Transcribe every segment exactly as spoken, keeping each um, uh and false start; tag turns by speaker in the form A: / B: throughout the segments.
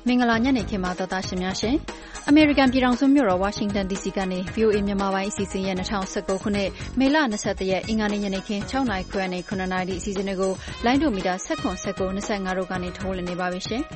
A: မင်္ဂလာညနေခင်းပါတော်သားရှင်များရှင်အမေရိကန်ပြည်ထောင်စုမြို့တော်ဝါရှင်တန် ဒီ စီ ကနေ ဗီ အို အေ မြန်မာပိုင်းအစီအစဉ်ရဲ့၂၀၁၉ခုနှစ်မေလ၂၁ရက်အင်္ဂါနေ့ညနေခင်း၆နာရီခွဲနဲ့၇နာရီအစီအစဉ်တွေကိုလိုင်းဒိုမီတာ၁၇ ၁၉ ၂၅တို့ကနေထုတ်လွှင့်နေပါပြီရှင်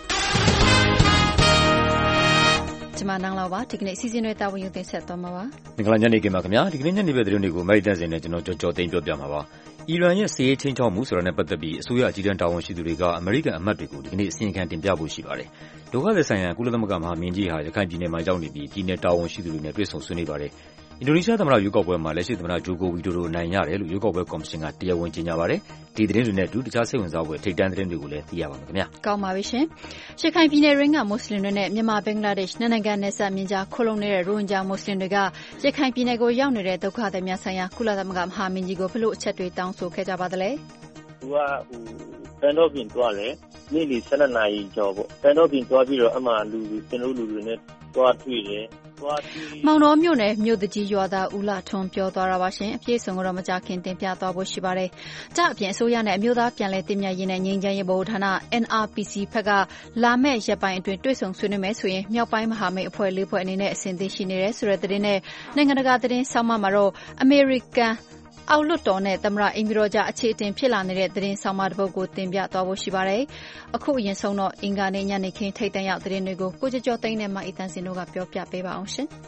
A: ကျမနန်းလောက်ပါဒီကနေ့အစီအစဉ်တွေတာဝန်ယူတင်ဆက်သွားမှာပါ
B: မင်္ဂလာညနေခင်းပါခင်ဗျာဒီကနေ့ညနေပဲသတင်းတွေကိုမိုက်တန်စင်နဲ့ကျွန်တော်ကြော်ကြော်သိမ်းပြောပြမှာပါအီရန်ရဲ့စစ်ရေးချင်းချောက်မှုဆိုတာနဲ့ပတ်သက်ပြီးအစိုးရအကြီးတန်းတာဝန်ရှိသူတွေကအမေရိကန်အမတ်တွေကိုဒီကနေ့အစီရင်ခံတင်ပြဖို့ရှိပါတယ်ဒုက္ခသည်ဆိုင်ရာကုလသမဂ္ဂမဟာမင်းကြီးဟာရခိုင်ပြည်နယ်မှာရောက်နေပြီးပြည်နယ်တာဝန်ရှိသူတွေနဲ့တွေ့ဆုံဆွေးနွေးပါတယ်အင်ဒိုနီးရှားသမ္မတရွေးကောက်ပွဲမှာလက်ရှိသမ္မတဂျိုကိုဝီဒိုဒိုအနိုင်ရတယ်လို့ရွေးကောက်ပွဲကော်မရှင်ကတရားဝင်ကြေညာပါတယ်ဒီသတင်းတွေနဲ့အတူတခြားစိတ်ဝင်စားဖွယ်ထိပ်တန်းသတင်းတွေကိုလည်းသိရပါမယ်ခင်ဗျာ
A: ကောင်းပါပြီရှင်ရခိုင်ပြည်နယ်ရင်းကမွတ်စလင်တွေနဲ့မြန်မာဘင်္ဂလားဒေ့ရှ်နိုင်ငံနယ်စပ်မြင်းကြားခိုလုံနေတဲ့ရိုဟင်ဂျာမွတ်စလင်တွေကရခိုင်ပြည်နယ်ကိုရောက်နေတဲ့ဒုက္ခသည်များဆိုင်ရာကုလသမဂ္ဂမဟာမင်းကြီးကိုဘယ်လိုအချက်တွေတောင်းဆိုခဲ့ကြပါသလဲ
C: သူကဟိုတန်တော့ပြင်သွားတယ်နေ့လယ်၁၂နာရီကျော်ပေါ့တန်တော့ပြင်သွားပြီးတော့အမှလူကျွန်တော်လူတွေနဲ့သွားတွေ့တယ်
A: မောင်တော်မြို့နယ်မြို့တကြီးရွာသားဦးလာထွန်းပြောသွားတာပါရှင်အပြည့်စုံကတော့မကြခင်တင်ပြသွားဖို့ရှိပါတယ်ကြအပြင်အစိုးရနဲ့အမျိုးသားပြန်လည်တည်မြဲရေးနဲ့ငြိမ်းချမ်းရေးဗဟိုဌာန အန် အာร์ ပီ စီ ဘက်ကလာမဲ့ရက်ပိုင်းအတွင်းတွေ့ဆုံဆွေးနွေးမယ်ဆိုရင်မြောက်ပိုင်းမဟာမိတ်အဖွဲ့လေးဖွဲ့အနေနဲ့အဆင်သင့်ရှိနေတယ်ဆိုတဲ့သတင်းနဲ့နိုင်ငံတကာသတင်းဆောင်းပါးမှာတော့အမေရိကန်အောက်လွှတ်တော်နဲ့သမ္မတအိမ်ဖြူတော်ကြားအခြေအတင်ဖြစ်လာနေတဲ့သတင်းဆောင်မတစ်ပုဒ်ကိုတင်ပြသွားဖို့ရှိပါတယ်။အခုအရင်ဆုံးတော့အင်္ဂါနေ့ညနေခင်းထိပ်တန်းရောက်သတင်းတွေကိုကိုကျော်ကျော်သိန်းနဲ့မအီတန်းစင်တို့ကပြောပြပေးပါအောင်ရှင်။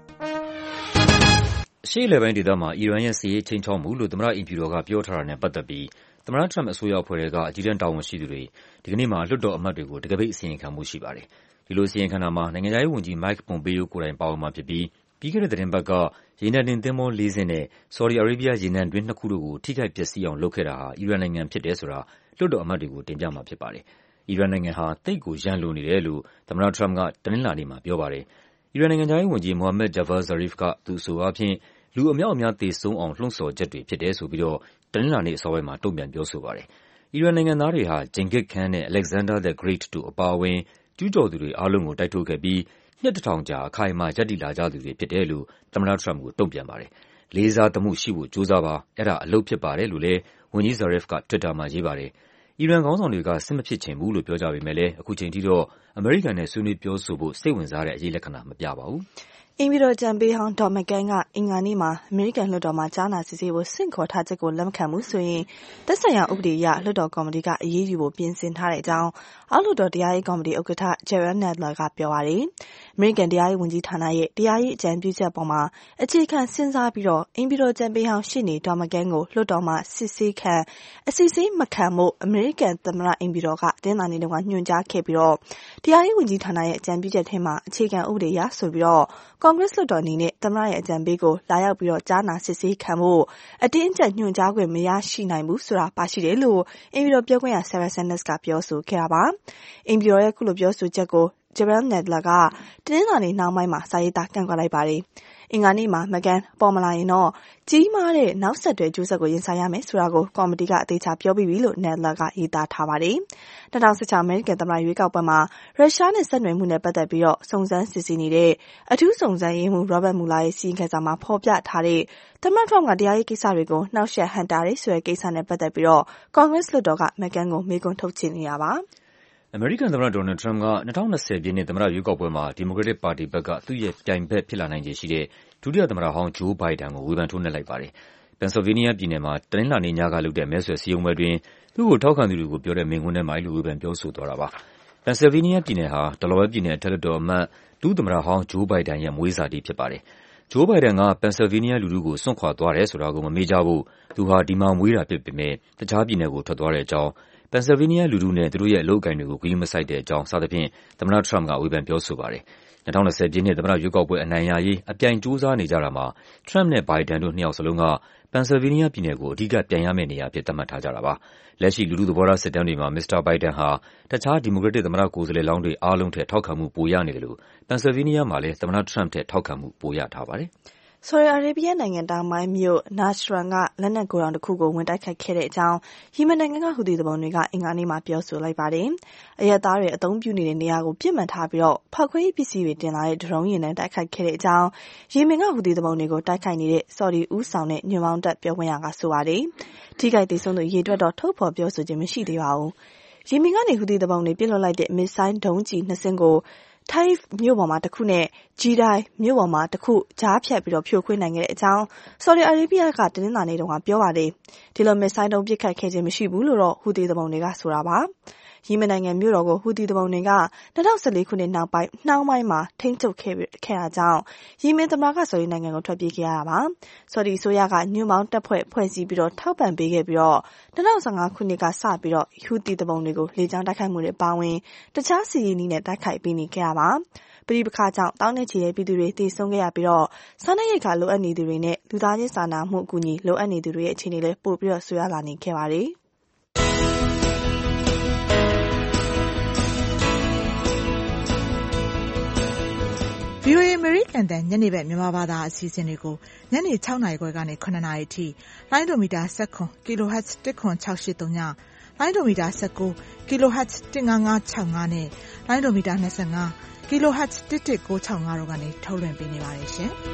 B: အရှေ့အလယ်ပိုင်းဒေသမှာအီရန်ရဲ့စစ်ရေးချင်းချောက်မှုလို့သမ္မတအိမ်ဖြူတော်ကပြောထားတာနဲ့ပတ်သက်ပြီးသမ္မတထရမ့်အစိုးရအဖွဲ့ကအကြီးတန်းတာဝန်ရှိသူတွေဒီကနေ့မှလွှတ်တော်အမတ်တွေကိုတကပိတ်အစီရင်ခံမှုရှိပါတယ်။ဒီလိုအစီရင်ခံတာမှာနိုင်ငံခြားရေးဝန်ကြီး Mike Pompeo ကိုယ်တိုင်ပါဝင်မှာဖြစ်ပြီးပြီးခဲ့တဲ့သတင်းပတ်ကရေနံတင်သင်္ဘောလေးစင်းနဲ့ဆော်ဒီအာရေးဘီးယားရေနံတွင်းနှစ်ခုတို့ကိုထိခိုက်ပျက်စီးအောင်လုပ်ခဲ့တာဟာအီရန်နိုင်ငံဖြစ်တယ်ဆိုတာလွှတ်တော်အမတ်တွေကိုတင်ပြမှာဖြစ်ပါတယ်။အီရန်နိုင်ငံဟာသိပ်ကိုရန်လိုနေတယ်လို့သမ္မတထရမ့်ကတနင်္လာနေ့မှာပြောပါတယ်။အီရန်နိုင်ငံခြားရေးဝန်ကြီး Mohammad Javad Zarif ကသူအဆိုအားဖြင့်လူအမြောက်အများသေဆုံးအောင်လှုံ့ဆော်ချက်တွေဖြစ်တယ်ဆိုပြီးတော့တနင်္လာနေ့အစောပိုင်းမှာတုံ့ပြန်ပြောဆိုပါတယ်။အီရန်နိုင်ငံသားတွေဟာဂျင်ဂစ်ခန်းနဲ့ Alexander the Great တို့အပါအဝင်ကျူးကျော်သူတွေအားလုံးကိုတိုက်ထုတ်ခဲ့ပြီးနှစ်တစ်ထောင်ကြာအခိုင်အမာရပ်တည်လာကြသူတွေဖြစ်တယ်လို့သမ္မတထရမ့်ကိုတုံ့ပြန်ပါတယ်။လေးစားသမှုရှိဖို့ကြိုးစားပါအဲ့ဒါအလုပ်ဖြစ်ပါတယ်လို့လည်းဝန်ကြီး Zarif က Twitter မှာရေးပါတယ်။အီရန်ခေါင်းဆောင်တွေကစစ်မဖြစ်ချင်ဘူးလို့ပြောကြပေမဲ့လည်းအခုချိန်ထိတော့အမေရိကန်နဲ့ဆွေးနွေးပြောဆိုဖို့စိတ်ဝင်စားတဲ့အရေးလက္ခဏာမပြပါဘူး။
D: အင်ဗီတော်ကြံပေးဟောင်းဒေါ်မက်ကန်ကအင်္ဂါနေ့မှာအမေရိကန်လွှတ်တော်မှာကြားနာစစ်ဆေးဖို့ဆင့်ခေါ်ထားချက်ကိုလက်မခံဘူးဆိုရင်သက်ဆိုင်ရာဥပဒေအရလွှတ်တော်ကော်မတီကအရေးယူဖို့ပြင်ဆင်ထားတဲ့အကြောင်းအောက်လွှတ်တော်တရားရေးကော်မတီဥက္ကဋ္ဌ Jerrold Nadler ကပြောပါတယ်။အမေရိကန်တရားရေးဝန်ကြီးဌာနရဲ့တရားရေးအကြံပြုချက်ပေါ်မှာအခြေခံစဉ်းစားပြီးတော့အင်ဗီတော်ကြံပေးဟောင်းရှေ့နေဒေါ်မက်ကန်ကိုလွှတ်တော်မှာစစ်ဆေးခံအစစ်ဆေးမခံဖို့အမေရိကန်သမ္မတအင်ဗီတော်ကတင်းလာနေတော့ညွှန်ကြားခဲ့ပြီးတော့တရားရေးဝန်ကြီးဌာနရဲ့အကြံပြုချက်ထဲမှာအခြေခံဥပဒေအရဆိုပြီးတော့ကွန်ဂရက်လွှတ်တော်အနေနဲ့သမ္မတရဲ့အကြံပေးကိုလာရောက်ပြီးတော့ကြားနာစစ်ဆေးခံဖို့အတင်းအကျပ်ညွှန်ကြားခွင့်မရရှိနိုင်ဘူးဆိုတာပါရှိတယ်လို့အင်ဗီတော်ပြောခွင့်ရ Sarah Sanders ကပြောဆိုခဲ့တာပါ။အင်ဗီတော်ရဲ့ခုလိုပြောဆိုချက်ကို Jerrold Nadler ကတင်းလာနေနောက်ပိုင်းမှာစာရေးသားကန့်ကွက်လိုက်ပါတယ်။အင်္ဂါနေ့မှာမကန်ပေါ်မလာရင်တော့ကြီးမားတဲ့နောက်ဆက်တွဲကျိုးဆက်ကိုရင်ဆိုင်ရမယ်ဆိုတာကိုကော်မတီကအသေးချာပြောပြီးပြီလို့ Nadler ကရေးသားထားပါတယ်။၂၀၁၆အမေရိကန်သမ္မတရွေးကောက်ပွဲမှာရုရှားနဲ့ဆက်နွယ်မှုနဲ့ပတ်သက်ပြီးတော့စုံစမ်းစစ်ဆေးနေတဲ့အထူးစုံစမ်းရေးမှူး Robert Mueller ရဲ့စီရင်ခံစာမှာဖော်ပြထားတဲ့သမ္မတထရမ့်ကတရားရေးကိစ္စတွေကိုနှောက်ယှက်ဟန့်တားတယ်ဆိုတဲ့ကိစ္စနဲ့ပတ်သက်ပြီးတော့ကွန်ဂရက်လွှတ်တော်ကမကန်ကိုမေးခွန်းထုတ်ချင်နေတာပါ။
B: အမေရိကန်သမ္မတဒေါ်နယ်ထရမ့်က၂၀၂၀ပြည့်နှစ်သမ္မတရွေးကောက်ပွဲမှာဒီမိုကရက်တစ်ပါတီဘက်ကသူ့ရဲ့ပြိုင်ဘက်ဖြစ်လာနိုင်ခြေရှိတဲ့ဒုတိယသမ္မတဟောင်းဂျိုးဘိုင်ဒန်ကိုဝေဖန်ထိုးနှက်လိုက်ပါတယ်။ပန်ဆယ်လ်ဗေးနီးယားပြည်နယ်မှာတနင်္လာနေ့ညကလုပ်တဲ့မဲဆွယ်စည်းရုံးပွဲတွင်သူ့ကိုထောက်ခံသူတွေကိုပြောတဲ့မိန့်ခွန်းထဲမှာအဲဒီလိုဝေဖန်ပြောဆိုသွားတာပါ။ပန်ဆယ်လ်ဗေးနီးယားပြည်နယ်ဟာဒလာဝဲပြည်နယ်အထက်လွှတ်တော်အမတ်ဒုသမ္မတဟောင်းဂျိုးဘိုင်ဒန်ရဲ့မွေးစာတီဖြစ်ပါတယ်။ဂျိုးဘိုင်ဒန်ကပန်ဆယ်လ်ဗေးနီးယားလူထုကိုစွန့်ခွာသွားတယ်ဆိုတာကိုမမေ့ကြဖို့သူဟာဒီမှာမွေးတာဖြစ်ပေမဲ့တခြားပြည်နယ်ကိုထွက်သွားတဲ့အကြောင်းပန်ဆယ်လ်ဗေးနီးယားလူထုနဲ့သူတို့ရဲ့အလုပ်အကိုင်တွေကိုဂရုမစိုက်တဲ့အကြောင်းစသဖြင့်သမ္မတထရမ့်ကဝေဖန်ပြောဆိုပါတယ်။၂၀၂၀ပြည့်နှစ်သမ္မတရွေးကောက်ပွဲအနိုင်ရရေးအပြိုင်ကြိုးစားနေကြတာမှာထရမ့်နဲ့ဘိုင်ဒန်တို့နှစ်ယောက်စလုံးကပန်ဆယ်လ်ဗေးနီးယားပြည်နယ်ကိုအဓိကပြိုင်ရမယ့်နေရာအဖြစ်သတ်မှတ်ထားကြတာပါ။လက်ရှိလူထုသဘောထားစစ်တမ်းတွေမှာမစ္စတာဘိုင်ဒန်ဟာတခြားဒီမိုကရက်တစ်သမ္မတကိုယ်စားလှယ်လောင်းတွေအားလုံးထက်ထောက်ခံမှုပိုရနေတယ်လို့ပန်ဆယ်လ်ဗေးနီးယားမှာလည်းသမ္မတထရမ့်ထက်ထောက်ခံမှုပိုရထားပါတယ်။
D: ဆော်ဒီအာရေးဘီးယားနိုင်ငံတောင်ပိုင်းမြို့နာရှရန်ကလက်နက်ဂိုဒေါင်တစ်ခုကိုဝင်တိုက်ခိုက်ခဲ့တဲ့အကြောင်းယီမင်နိုင်ငံကဟူသီသူပုန်တွေကအင်္ဂါနေ့မှာပြောဆိုလိုက်ပါတယ်။အရပ်သားတွေအသုံးပြုနေတဲ့နေရာကိုပြစ်မှတ်ထားပြီးတော့ဖောက်ခွဲရေးပစ္စည်းတွေတင်လာတဲ့ဒရုန်းယာဉ်နဲ့တိုက်ခိုက်ခဲ့တဲ့အကြောင်းယီမင်ကဟူသီသူပုန်တွေကိုတိုက်ခိုက်နေတဲ့ဆော်ဒီဦးဆောင်တဲ့ညွန့်ပေါင်းတပ်ပြောခွင့်ရကဆိုပါတယ်။ထိခိုက်ဒေဆုံးသူအရေအတွက်တော့ထုတ်ဖော်ပြောဆိုခြင်းမရှိသေးပါဘူး။ယီမင်ကနေဟူသီသူပုန်တွေပစ်လွှတ်လိုက်တဲ့မစ်ဆိုင်းဒုံးကျည်နှစ်စင်းကိုထိုင်းမြို့ပေါ်မှာတစ်ခုနဲ့ဂျီဒိုင်မြို့ပေါ်မှာတစ်ခုကြားဖြတ်ပြီးတော့ဖြိုခွင်းနိုင်ခဲ့တဲ့အကြောင်းဆော်ဒီအာရေဗျကတနင်္လာနေ့တုန်းကပြောပါတယ်။ဒီလိုမစ်ဆိုင်းဒုံးပစ်ခတ်ခဲ့ခြင်းမရှိဘူးလို့တော့ဟူသီသူပုန်တွေကဆိုတာပါ။ယီမင်နိုင်ငံမြို့တော်ကိုဟူသီသူပုန်တွေက၂၀၁၄ခုနှစ်နောက်ပိုင်းနှောင်းပိုင်းမှာထိန်းချုပ်ခဲ့ခဲ့တာကြောင့်ယီမင်သမ္မတကဆော်ဒီနိုင်ငံကိုထွက်ပြေးခဲ့ရတာပါ။ဆော်ဒီအစိုးရကညွန့်ပေါင်းတပ်ဖွဲ့ဖွဲ့စည်းပြီးတော့ထောက်ပံ့ပေးခဲ့ပြီးတော့၂၀၁၅ခုနှစ်ကစပြီးတော့ဟူသီသူပုန်တွေကိုလေကြောင်းတိုက်ခိုက်မှုတွေပါဝင်တခြားစီးရီးနည်းနဲ့တိုက်ခိုက်ပေးနေခဲ့ရပါပဋိပက္ခကြောင့်တောင်းနဲ့ချီတဲ့ပြည်သူတွေတည်ဆုံခဲ့ရပြီးတော့စားနပ်ရိက္ခာလိုအပ်နေသူတွေနဲ့လူသားချင်းစာနာမှုအကူအညီလိုအပ်နေသူတွေရဲ့အခြေအနေလည်းပိုပြီးတော့ဆွေးနွေးလာနေခဲ့ပါတယ်။
E: ဗွီအိုအေ အမေရိကန်တန်ညနေဘက်မြန်မာဘာသာအစီအစဉ်တွေကိုညနေ၆နာရီခွဲကနေ၇နာရီအထိလိုင်းဒိုမီတာ၁၇ kHz တစ်ခွန်၆၈၃ညလိုင်းဒိုမီတာ၁၉ kHz တစ်၅၅၆၅နဲ့လိုင်းဒိုမီတာ၂၅ kHz တစ်တစ်၉၆၅တို့ကနေထုတ်လွှင့်ပေးနေပါတယ်ရှင်။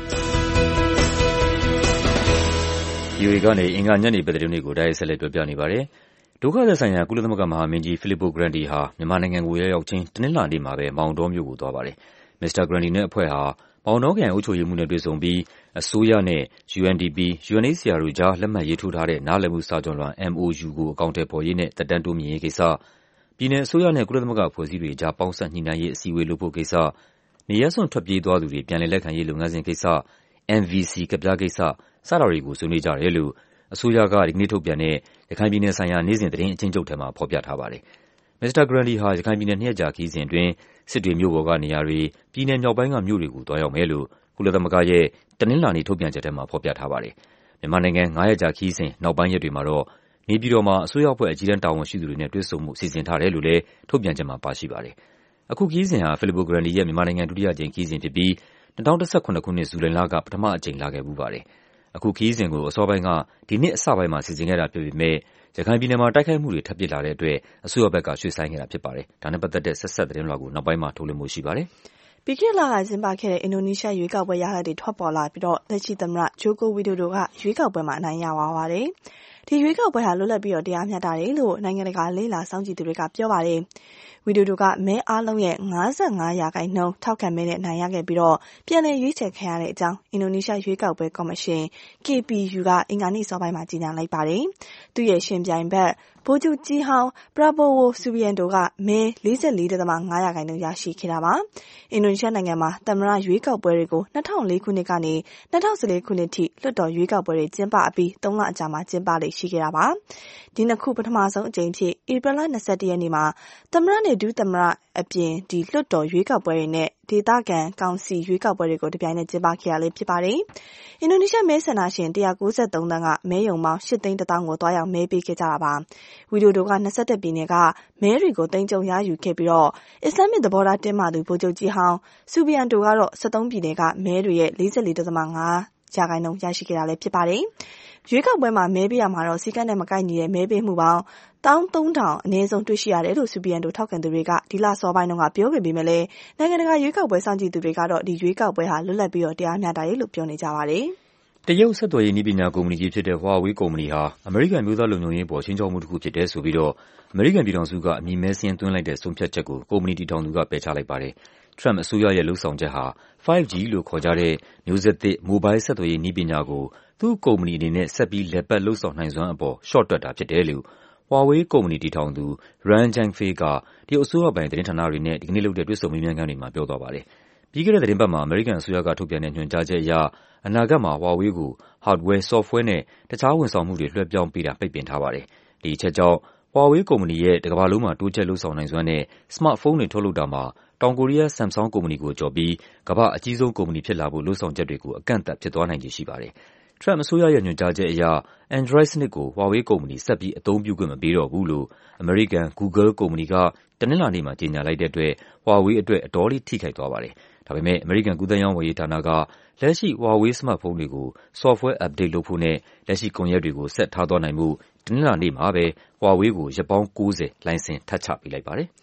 B: ဗွီအိုအေကနေအင်္ဂါညနေဘက်သတင်းတွေကိုတိုက်ရိုက်ဆက်လက်ပြောပြနေပါတယ်။ဒုက္ခသည်ဆိုင်ရာကုလသမဂ္ဂမဟာမင်းကြီး Filippo Grandi ဟာမြန်မာနိုင်ငံကိုရောက်ရောက်ချင်းတနင်္လာနေ့မှာပဲမောင်တောမြို့ကိုသွားပါတယ်။ မစ္စတာ Grandi နဲ့အဖွဲ့ဟာမောင်တောခရိုင်အုပ်ချုပ်ရေးမှူးနဲ့တွေ့ဆုံပြီးအစိုးရနဲ့ ယူအန်ဒီပီ၊ ယူအန်အိတ်စီအာတို့ကြားလက်မှတ်ရေးထိုးထားတဲ့နားလည်မှုစာချွန်လွှာ M O U ကိုအကောင်အထည်ဖော်ရေးနဲ့သက်တမ်းတိုးမြှင့်ရေးကိစ္စ၊ ပြည်နယ်အစိုးရနဲ့ကုလသမဂ္ဂအဖွဲ့အစည်းတွေကြားပေါင်းစပ်ညှိနှိုင်းရေးအစည်းအဝေးလုပ်ဖို့ကိစ္စ၊ နေရပ်စွန့်ထွက်ပြေးသွားသူတွေပြန်လည်လက်ခံရေးလုပ်ငန်းစဉ်ကိစ္စ၊ M V C ကဒ်ပြားကိစ္စစတာတွေကိုဆွေးနွေးကြတယ်လို့အစိုးရကဒီကနေ့ထုတ်ပြန်တဲ့ရခိုင်ပြည်နယ်ဆိုင်ရာနေ့စဉ်သတင်းအကျဉ်းချုပ်ထဲမှာဖော်ပြထားပါတယ်။ မစ္စတာ Grandi ဟာရခိုင်ပြည်နယ်နှစ်ရက်ကြာခရီးစဉ်အတွင်းစစ်တွေမြို့ပေါ်ကနေရာတွေ၊ပြည်နယ်မြောက်ပိုင်းကမြို့တွေကိုသွားရောက်မယ်လို့ကုလသမဂ္ဂရဲ့တနင်္လာနေ့ထုတ်ပြန်ချက်ထဲမှာဖော်ပြထားပါတယ်။မြန်မာနိုင်ငံငါးရက်ကြာခရီးစဉ်နောက်ပိုင်းရက်တွေမှာတော့နေပြည်တော်မှာအစိုးရအဖွဲ့အကြီးတန်းတာဝန်ရှိသူတွေနဲ့တွေ့ဆုံမှုစီစဉ်ထားတယ်လို့လည်းထုတ်ပြန်ချက်မှာပါရှိပါတယ်။အခုခရီးစဉ်ဟာ Filippo Grandi ရဲ့မြန်မာနိုင်ငံဒုတိယအကြိမ်ခရီးစဉ်ဖြစ်ပြီး၂၀၁၇ခုနှစ်ဇူလိုင်လကပထမအကြိမ်လာခဲ့ဖူးပါတယ်။အခုခရီးစဉ်ကိုအစောပိုင်းကဒီနှစ်အစပိုင်းမှာစီစဉ်ခဲ့တာဖြစ်ပေမဲ့ရခိုင်ပြည်နယ်မှာတိုက်ခိုက်မှုတွေထပ်ဖြစ်လာတဲ့အတွက်အစိုးရဘက်ကရွှေ့ဆိုင်းခဲ့တာဖြစ်ပါတယ်။ဒါနဲ့ပတ်သက်တဲ့ဆက်စပ်သတင်းလွှာကိုနောက်ပိုင်းမှာထုတ်လွှင့်ဖို့ရှိပါတယ်
D: ။ပြီးခဲ့တဲ့လကကျင်းပခဲ့တဲ့အင်ဒိုနီးရှားရွေးကောက်ပွဲရလဒ်တွေထွက်ပေါ်လာပြီးတော့လက်ရှိသမ္မတဂျိုကိုဝီဒိုဒိုကရွေးကောက်ပွဲမှာအနိုင်ရသွားပါတယ်။ဒီရွေးကောက်ပွဲဟာလွတ်လပ်ပြီးတော့တရားမျှတတယ်လို့နိုင်ငံတကာလေ့လာစောင့်ကြည့်သူတွေကပြောပါတယ်။ဝီဒိုဒိုကမဲအားလုံးရဲ့၅၅ရာခိုင်နှုန်းထောက်ခံမဲနဲ့နိုင်ရခဲ့ပြီးတော့ပြန်လည်ရွေးချယ်ခံရတဲ့အကြောင်းအင်ဒိုနီးရှားရွေးကောက်ပွဲကော်မရှင် K P U ကအင်္ဂါနေ့စောပိုင်းမှာကြေညာလိုက်ပါတယ်။သူ့ရဲ့ရှင်ပြိုင်ဘက်ဗိုလ်ချုပ်ကြီးဟောင်း Prabowo Subianto ကမဲ၄၄.၅ရာခိုင်နှုန်းရရှိခဲ့တာပါ။အင်ဒိုနီးရှားနိုင်ငံမှာသမ္မတရွေးကောက်ပွဲတွေကို၂၀၀၄ခုနှစ်ကနေ၂၀၁၄ခုနှစ်ထိလွှတ်တော်ရွေးကောက်ပွဲတွေကျင်းပအပြီးသုံးလအကြာမှာကျင်းပလေ့ရှိခဲ့တာပါ။ဒီနှစ်ခုပထမဆုံးအကြိမ်ဖြစ်ဧပြီလ၂၁ရက်နေ့မှာသမ္မတနဲ့ဒုသမ္မတအပြင်ဒီလွှတ်တော်ရွေးကောက်ပွဲတွေနဲ့ဒေသခံကောင်စီရွေးကောက်ပွဲတွေကိုတပြိုင်နက်ကျင်းပခဲ့ရလေဖြစ်ပါတယ်။အင်ဒိုနီးရှားမဲဆန္ဒရှင်၁၉၃သန်းကမဲရုံပေါင်း၈သိန်းတစ်သောင်းကိုတွားရောက်မဲပေးခဲ့ကြတာပါ။ဝီဒိုဒိုက၂၁ပြည်နယ်ကမဲတွေကိုသိမ်းကျုံရယူခဲ့ပြီးတော့အစ္စလာမစ်သဘောထားတင်းမာသူဗိုလ်ချုပ်ကြီးဟောင်းဆူဘီယန်တိုကတော့၁၃ပြည်နယ်ကမဲတွေရဲ့၄၄.၅ရာခိုင်နှုန်းရရှိခဲ့တာလည်းဖြစ်ပါတယ်။ရွေးကောက်ပွဲမှာမဲပေးရမှာတော့စီကံနဲ့မကိုက်ညီတဲ့မဲပေးမှုပေါင်း၁၃ထောင်အနည်းဆုံးတွေ့ရှိရတယ်လို့ဆူဘီယန်တိုထောက်ခံသူတွေကဒီလစောပိုင်းတုန်းကပြောခဲ့ပေမဲ့လည်းနိုင်ငံတကာရွေးကောက်ပွဲစောင့်ကြည့်သူတွေကတော့ဒီရွေးကောက်ပွဲဟာလွတ်လပ်ပြီးတော့တရားမျှတတယ်လို့ပြောနေကြပါတယ်
B: ။တရုတ်ဆက်သွယ်ရေးနည်းပညာကုမ္ပဏီကြီးဖြစ်တဲ့ Huawei ကုမ္ပဏီဟာအမေရိကန်မျိုးသားလုံခြုံရေးပေါ်ခြိမ်းခြောက်မှုတစ်ခုဖြစ်တယ်ဆိုပြီးတော့အမေရိကန်ပြည်ထောင်စုကအမည်မဲစာရင်းသွင်းလိုက်တဲ့ဆုံးဖြတ်ချက်ကိုကုမ္ပဏီတည်ထောင်သူကပယ်ချလိုက်ပါတယ်။ Trump အစိုးရရဲ့လုပ်ဆောင်ချက်ဟာ five G လို့ခေါ်ကြတဲ့မျိုးဆက်သစ်မိုဘိုင်းဆက်သွယ်ရေးနည်းပညာကိုသူ့ကုမ္ပဏီအနေနဲ့ဆက်ပြီးလည်ပတ်လုပ်ဆောင်နိုင်စွမ်းအပေါ်လျှော့တွက်တာဖြစ်တယ်လို့ Huawei ကုမ္ပဏီတည်ထောင်သူ Ren Zhengfei ကတရုတ်အစိုးရပိုင်သတင်းဌာနတွေနဲ့ဒီကနေ့လုပ်တဲ့တွေ့ဆုံမေးမြန်းခန်းတွေမှာပြောသွားပါတယ်။ပြီးခဲ့တဲ့သတင်းပတ်မှာအမေရိကန်အစိုးရကထုတ်ပြန်တဲ့ညွှန်ကြားချက်အရအနာဂတ်မှာ Huawei ကို hardware, software နဲ့တခြားဝန်ဆောင်မှုတွေလွှဲပြောင်းပေးတာပိတ်ပင်ထားပါတယ်။ဒီအချက်ကြောင့် Huawei ကုမ္ပဏီရဲ့တကမ္ဘာလုံးမှာတိုးချဲ့လုပ်ဆောင်နိုင်စွမ်းနဲ့စမတ်ဖုန်းတွေထုတ်လုပ်တာမှာတောင်ကိုရီးယား Samsung ကုမ္ပဏီကိုကျော်ပြီးကမ္ဘာ့အကြီးဆုံးကုမ္ပဏီဖြစ်လာဖို့လုပ်ဆောင်ချက်တွေကိုအကန့်အသတ်ဖြစ်သွားနိုင်ခြေရှိပါတယ်။ Trump အစိုးရရဲ့ညွှန်ကြားချက်အရ Android စနစ်ကို Huawei ကုမ္ပဏီဆက်ပြီးအသုံးပြုခွင့်မပေးတော့ဘူးလို့အမေရိကန် Google ကုမ္ပဏီကတနင်္လာနေ့မှာကြေညာလိုက်တဲ့အတွက် Huawei အတွက်အတော်လေးထိခိုက်သွားပါတယ်။ဒါပေမဲ့အမေရိကန်ကူးသန်းရောင်းဝယ်ရေးဌာနကလက်ရှိ Huawei စမတ်ဖုန်းတွေကို software update လုပ်ဖို့နဲ့လက်ရှိကွန်ရက်တွေကိုဆက်ထားသွားနိုင်ဖို့တနင်္လာနေ့မှာပဲ Huawei ကိုရက်ပေါင်း၉၀လိုင်စင်ထပ်ချပေးလိုက်ပါတယ်။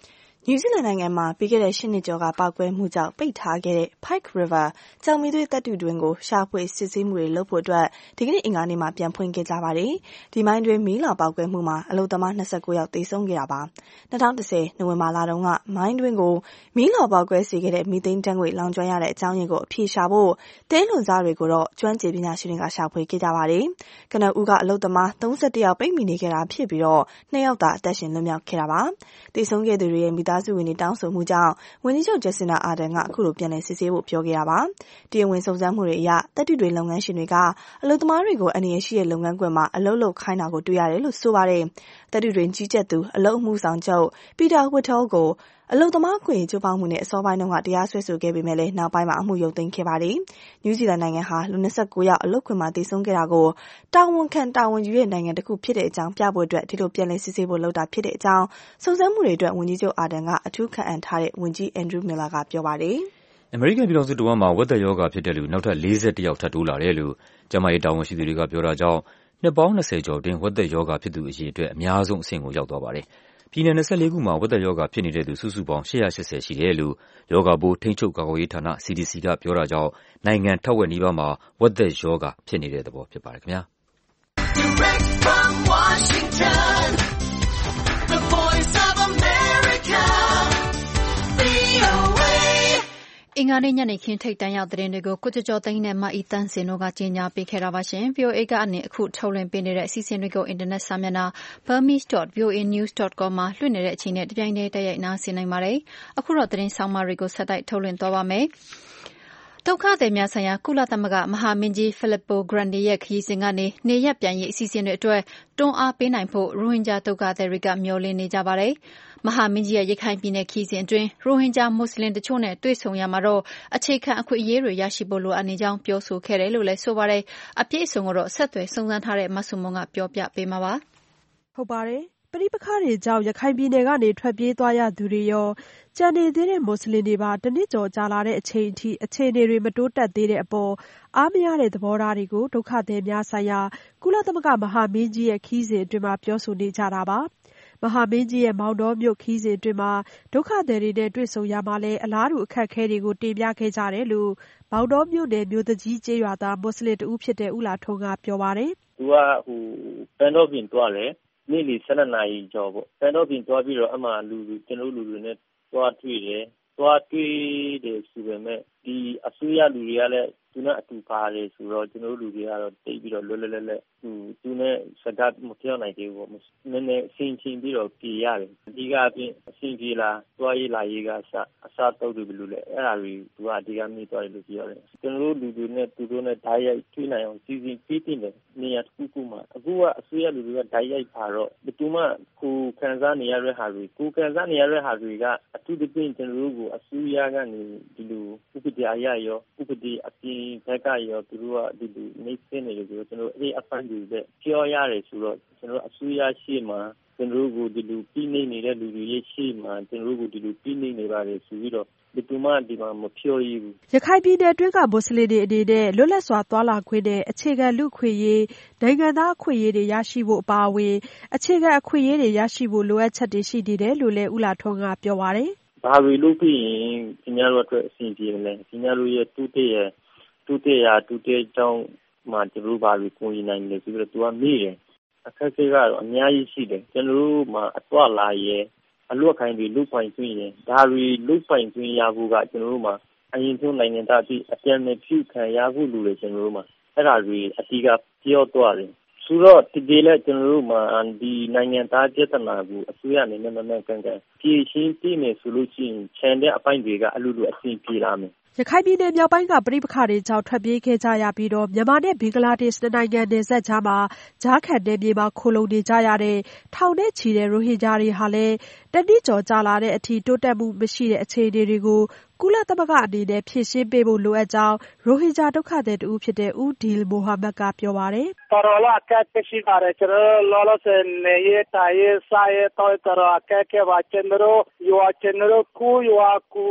D: နယူးဇီလန်နိုင်ငံမှာပြီးခဲ့တဲ့ရှစ်နှစ်ကျော်ကပေါက်ကွဲမှုကြောင့်ပိတ်ထားခဲ့တဲ့ Pike River ကျောက်မီးသွေးသတ္တုတွင်းကိုရှာဖွေစစ်ဆေးမှုတွေလုပ်ဖို့အတွက်ဒီကနေ့အင်္ဂါနေ့မှာပြန်ဖွင့်ခဲ့ကြပါတယ်။ဒီမိုင်းတွင်းမီးလောင်ပေါက်ကွဲမှုမှာအလုပ်သမား၂၉ယောက်သေဆုံးခဲ့တာပါ။၂၀၁၀နိုဝင်ဘာလတုန်းကမိုင်းတွင်းကိုမီးလောင်ပေါက်ကွဲစေခဲ့တဲ့မီသိန်းဓာတ်ငွေ့လောင်ကျွမ်းရတဲ့အကြောင်းရင်းကိုအဖြေရှာဖို့တဲလွန်စားတွေကိုတော့ကျွမ်းကျင်ပညာရှင်တွေကရှာဖွေခဲ့ကြပါတယ်။ကနဦးကအလုပ်သမား၃၁ယောက်ပိတ်မိနေခဲ့တာဖြစ်ပြီးတော့၂ယောက်သာအသက်ရှင်လွတ်မြောက်ခဲ့တာပါ။သေဆုံးခဲ့သူတွေရဲ့မိသားစုဝင်တွေတောင်းဆိုမှုကြောင့်ဝန်ကြီးချုပ်ဂျက်စင်နာအာဒန်ကအခုလိုပြန်လည်စစ်ဆေးဖို့ပြောခဲ့တာပါ။တရားဝင်စုံစမ်းမှုတွေအရတပ်တူတွေလုပ်ငန်းရှင်တွေကအလုပ်သမားတွေကိုအန္တရာယ်ရှိတဲ့လုပ်ငန်းခွင်မှာအလုပ်လုပ်ခိုင်းတာကိုတွေ့ရတယ်လို့ဆိုပါတယ်။တပ်တူတွေကြီးကြပ်သူအလုပ်အမှုဆောင်ချုပ်ပီတာဝစ်ထောကိုအလုပ်သမားခွင့်ရေးချိုးဖောက်မှုနဲ့အစောပိုင်းတုန်းကတရားစွဲဆိုခဲ့ပေမဲ့လည်းနောက်ပိုင်းမှာအမှုရုပ်သိမ်းခဲ့ပါတယ်။နယူးဇီလန်နိုင်ငံဟာလူ၂၉ယောက်အလုပ်ခွင်မှာသေဆုံးခဲ့တာကိုတာဝန်ခံတာဝန်ယူတဲ့နိုင်ငံတစ်ခုဖြစ်တဲ့အကြောင်းပြဖို့အတွက်ဒီလိုပြန်လည်စစ်ဆေးဖို့လုပ်တာဖြစ်တဲ့အကြောင်းစုံစမ်းမှုတွေအတွက်ဝန်ကြီးချုပ်အာဒန်ကအထူးခန့်အပ်ထားတဲ့ဝန်ကြီးအန်ဒရူးမီလာကပြောပါတယ်
B: ။အမေရိကန်ပြည်ထောင်စုတဝန်းမှာဝက်သက်ရောဂါဖြစ်တဲ့လူနောက်ထပ်၄၁ယောက်ထပ်တိုးလာတယ်လို့ကျန်းမာရေးတာဝန်ရှိသူတွေကပြောတာကြောင့်နှစ်ပေါင်း၂၀ကျော်တွင်ဝက်သက်ရောဂါဖြစ်သူအရေအတွက်အများဆုံးအဆင့်ကိုရောက်သွားပါတယ်။ပြည်နယ်၂၄ခုမှာဝက်သက်ရောဂါဖြစ်နေတဲ့သူစုစုပေါင်း၈၈၀ရှိတယ်လို့ရောဂါပိုးထိန်းချုပ်ကာကွယ်ရေးဌာန C D C ကပြောတာကြောင့်နိုင်ငံထက်ဝက်နီးပါးမှာဝက်သက်ရောဂါဖြစ်နေတဲ့သဘောဖြစ်ပါတယ်ခင်ဗျာ။ Direct from Washington, the voice of America, V O A
A: အင်္ဂါနေ့ညနေခင်းထိပ်တန်းရောက်သတင်းတွေကိုကိုကျော်ကျော်သိန်းနဲ့မအီတန်းစင်တို့ကကြီးညာပေးခဲ့တာပါရှင်။ V O A ကနေအခုထုတ်လွှင့်ပေးနေတဲ့အစီအစဉ်တွေကိုအင်တာနက်စာမျက်နှာ burmese dot v o a news dot com မှာလွှင့်နေတဲ့အချိန်နဲ့တပြိုင်တည်းတိုက်ရိုက်နားဆင်နိုင်ပါတယ်။အခုတော့သတင်းဆောင်မတွေကိုဆက်တိုက်ထုတ်လွှင့်သွားပါမယ်။ဒုက္ခသည်များဆိုင်ရာကုလသမဂ္ဂမဟာမင်းကြီး Filippo Grandi ရဲ့ခရီးစဉ်ကနေနေရပ်ပြန်ရေးအစီအစဉ်တွေအတွက်တွန်းအားပေးနိုင်ဖို့ရိုဟင်ဂျာဒုက္ခသည်တွေကမျှော်လင့်နေကြပါတယ်။မဟာမင်းကြီးရဲ့ရခိုင်ပြည်နယ်ခရီးစဉ်အတွင်းရိုဟင်ဂျာမွတ်စလင်တချို့နဲ့တွေ့ဆုံရမှာတော့အခြေခံအခွင့်အရေးတွေရရှိဖို့လိုအပ်နေကြောင်းပြောဆိုခဲ့တယ်လို့လည်းဆိုပါတယ်။အပြည့်အစုံကိုတော့ဆက်သွယ်စုံစမ်းထားတဲ့မဆုမွန်ကပြောပြပေးမှာပါ
E: ။ဟုတ်ပါတယ်။ပဋိပက္ခတွေကြောင့်ရခိုင်ပြည်နယ်ကနေထွက်ပြေးသွားရသူတွေရောကျန်နေသေးတဲ့မွတ်စလင်တွေပါတနှစ်ကျော်ကြာလာတဲ့အချိန်အထိအခြေအနေတွေမတိုးတက်သေးတဲ့အပေါ်အားမရတဲ့သဘောထားတွေကိုဒုက္ခသည်များဆိုင်ရာကုလသမဂ္ဂမဟာမင်းကြီးရဲ့ခရီးစဉ်အတွင်းမှာပြောဆိုနေကြတာပါ။မဟာမင်းကြီးရဲ့မောင်တောမြို့ခရီးစဉ်အတွင်းမှာဒုက္ခသည်တွေနဲ့တွေ့ဆုံရမှာလည်းအလားတူအခက်အခဲတွေကိုတင်ပြခဲ့ကြတယ်လို့မောင်တောမြို့နယ်မြို့သူကြီးကျေးရွာသားမွတ်စလင်တဦးဖြစ်တဲ့ဦးလာထွန်းကပြောပါတယ်
C: ။သူကဟိုပန်တော့ပြင်သွားတယ်နေ့လယ်၁၂နာရီကျော်ပေါ့ပန်တော့ပြင်သွားပြီးတော့အမှလူကျွန်တော်လူတွေနဲ့သွားတွေ့တယ်သွားတွေ့တယ်ဆိုပေမဲ့ဒီအစိုးရလူတွေကလည်းသူနဲ့အတူပါတယ်ဆိုတော့ကျွန်တော်လူတွေကတော့တိတ်ပြီးတော့လွတ်လွတ်လပ်လပ်သူသူနဲ့စကားမပြောနိုင်သေးဘူးပေါ့နည်းနည်းအဆင်ချင်းပြီးတော့ပြေရတယ်အဓိကအပြင်အဆင်ပြေလာသွားရေးလာရေးကအစအစားတုပ်တွေဘယ်လိုလဲအဲ့ဒါတွေသူကအဓိကမြင်သွားတယ်လို့ပြောတယ်ကျွန်တော်လူတွေနဲ့သူတို့နဲ့ဓာတ်ရိုက်တွေ့နိုင်အောင်စီစဉ်ပေးတင်တယ်နေရာတစ်ခုခုမှာအခုကအစိုးရလူတွေကဓာတ်ရိုက်ပါတော့ဘယ်သူမှကိုခံစားနေရတဲ့ဟာတွေကိုခံစားနေရတဲ့ဟာတွေကအထူးသဖြင့်ကျွန်တော်တို့ကိုအစိုးရကနေဒီလိုဥပဒေအရရောဥပဒေအပြင်ဘက်ကရောသူတို့ကဒီလိုနေစနေတယ်ဆိုတော့ကျွန်တော်အဲ့အဖန်တွေပဲပြောရတယ်ဆိုတော့ကျွန်တော်အစိုးရရှိမှကျွန်တော်တို့ကိုဒီလိုပြီးနေနေတဲ့လူတွေရဲ့ရှိမှကျွန်တော်တို့ကိုဒီလိုပြီးနေနေပါတယ်ဆိုပြီးတော့ဒီတူမဒီမှာမပြောရဘူး
E: ရခိုင်ပြည်နယ်အတွင်းကမွတ်စလင်တွေအနေနဲ့လွတ်လပ်စွာသွားလာခွင့်နဲ့အခြေခံလူ့အခွင့်အရေးနိုင်ငံသားအခွင့်အရေးတွေရရှိဖို့အပါအဝင်အခြေခံအခွင့်အရေးတွေရရှိဖို့လိုအပ်ချက်တွေရှိနေတယ်လို့လည်းဦးလာထွန်းကပြောပါတယ်
C: ဘာတွေလုပ်ပြီးရင်ဒီများတို့အတွက်အဆင်ပြေမလဲဒီများတို့ရဲ့တူတဲ့ရဲ့တူတဲ့ရာတူတဲ့ကြောင့်မှကျွန်တော်တို့ဘာတွေကိုရင်နိုင်လဲဆိုတော့သူကမေးတယ်အခက်အခဲကတော့အများကြီးရှိတယ်ကျွန်တော်တို့မှာအတော့လာရဲ့အလွတ်ခိုင်းတွေလုပိုင်သွင်းရင်ဒါတွေလုပိုင်သွင်းရဖို့ကကျွန်တော်တို့မှာအရင်ဆုံးနိုင်ငံသားအဖြစ်အပြန်နဲ့ပြုခံရဖို့လိုတယ်ကျွန်တော်တို့မှာအဲ့ဒါတွေအတိအကပြောသွားတယ်ဆိုတော့ဒီဒီလက်ကျွန်တော်တို့မှာဒီနိုင်ငံသားပြဿနာကိုအစိုးရအနေနဲ့မမှန်ကန်ကန်ဖြေရှင်းပြမယ်ဆိုလို့ရှိရင်ခြံတဲ့အပိုင်းတွေကအလိုလိုအဆင်ပြေလာမယ်
E: ရခိုင်ပြည်နယ်မြောက်ပိုင်းကပဋိပက္ခတွေကြောင့်ထွက်ပြေးခဲ့ကြရပြီးတော့မြန်မာနဲ့ဘင်္ဂလားဒေ့ရှ်နိုင်ငံနယ်စပ်ကြားမှာကြားခံနယ်မြေမှာခိုလုံနေကြရတဲ့ထောင်နဲ့ချီတဲ့ရိုဟင်ဂျာတွေဟာလည်းတနှစ်ကျော်ကြာလာတဲ့အထိတိုးတက်မှုမရှိတဲ့အခြေအနေတွေကိုကုလသမဂ္ဂအနေနဲ့ဖြေရှင်းပေးဖို့လိုအပ်ကြောင်းရိုဟင်ဂျာဒုက္ခသည်တဦးဖြစ်တဲ့ဦးဒီလ်မိုဟာမက်ကပြောပါတယ်
F: ။တော်တော်လေးအခက်အခဲရှိပါတယ်ကျွန်တော်လောလောဆယ်နေရတိုင်ရစားရတော့တော်တော်အခက်အခဲပါကျွန်တော်ရွာကျွန်တော်ကိုရွာကို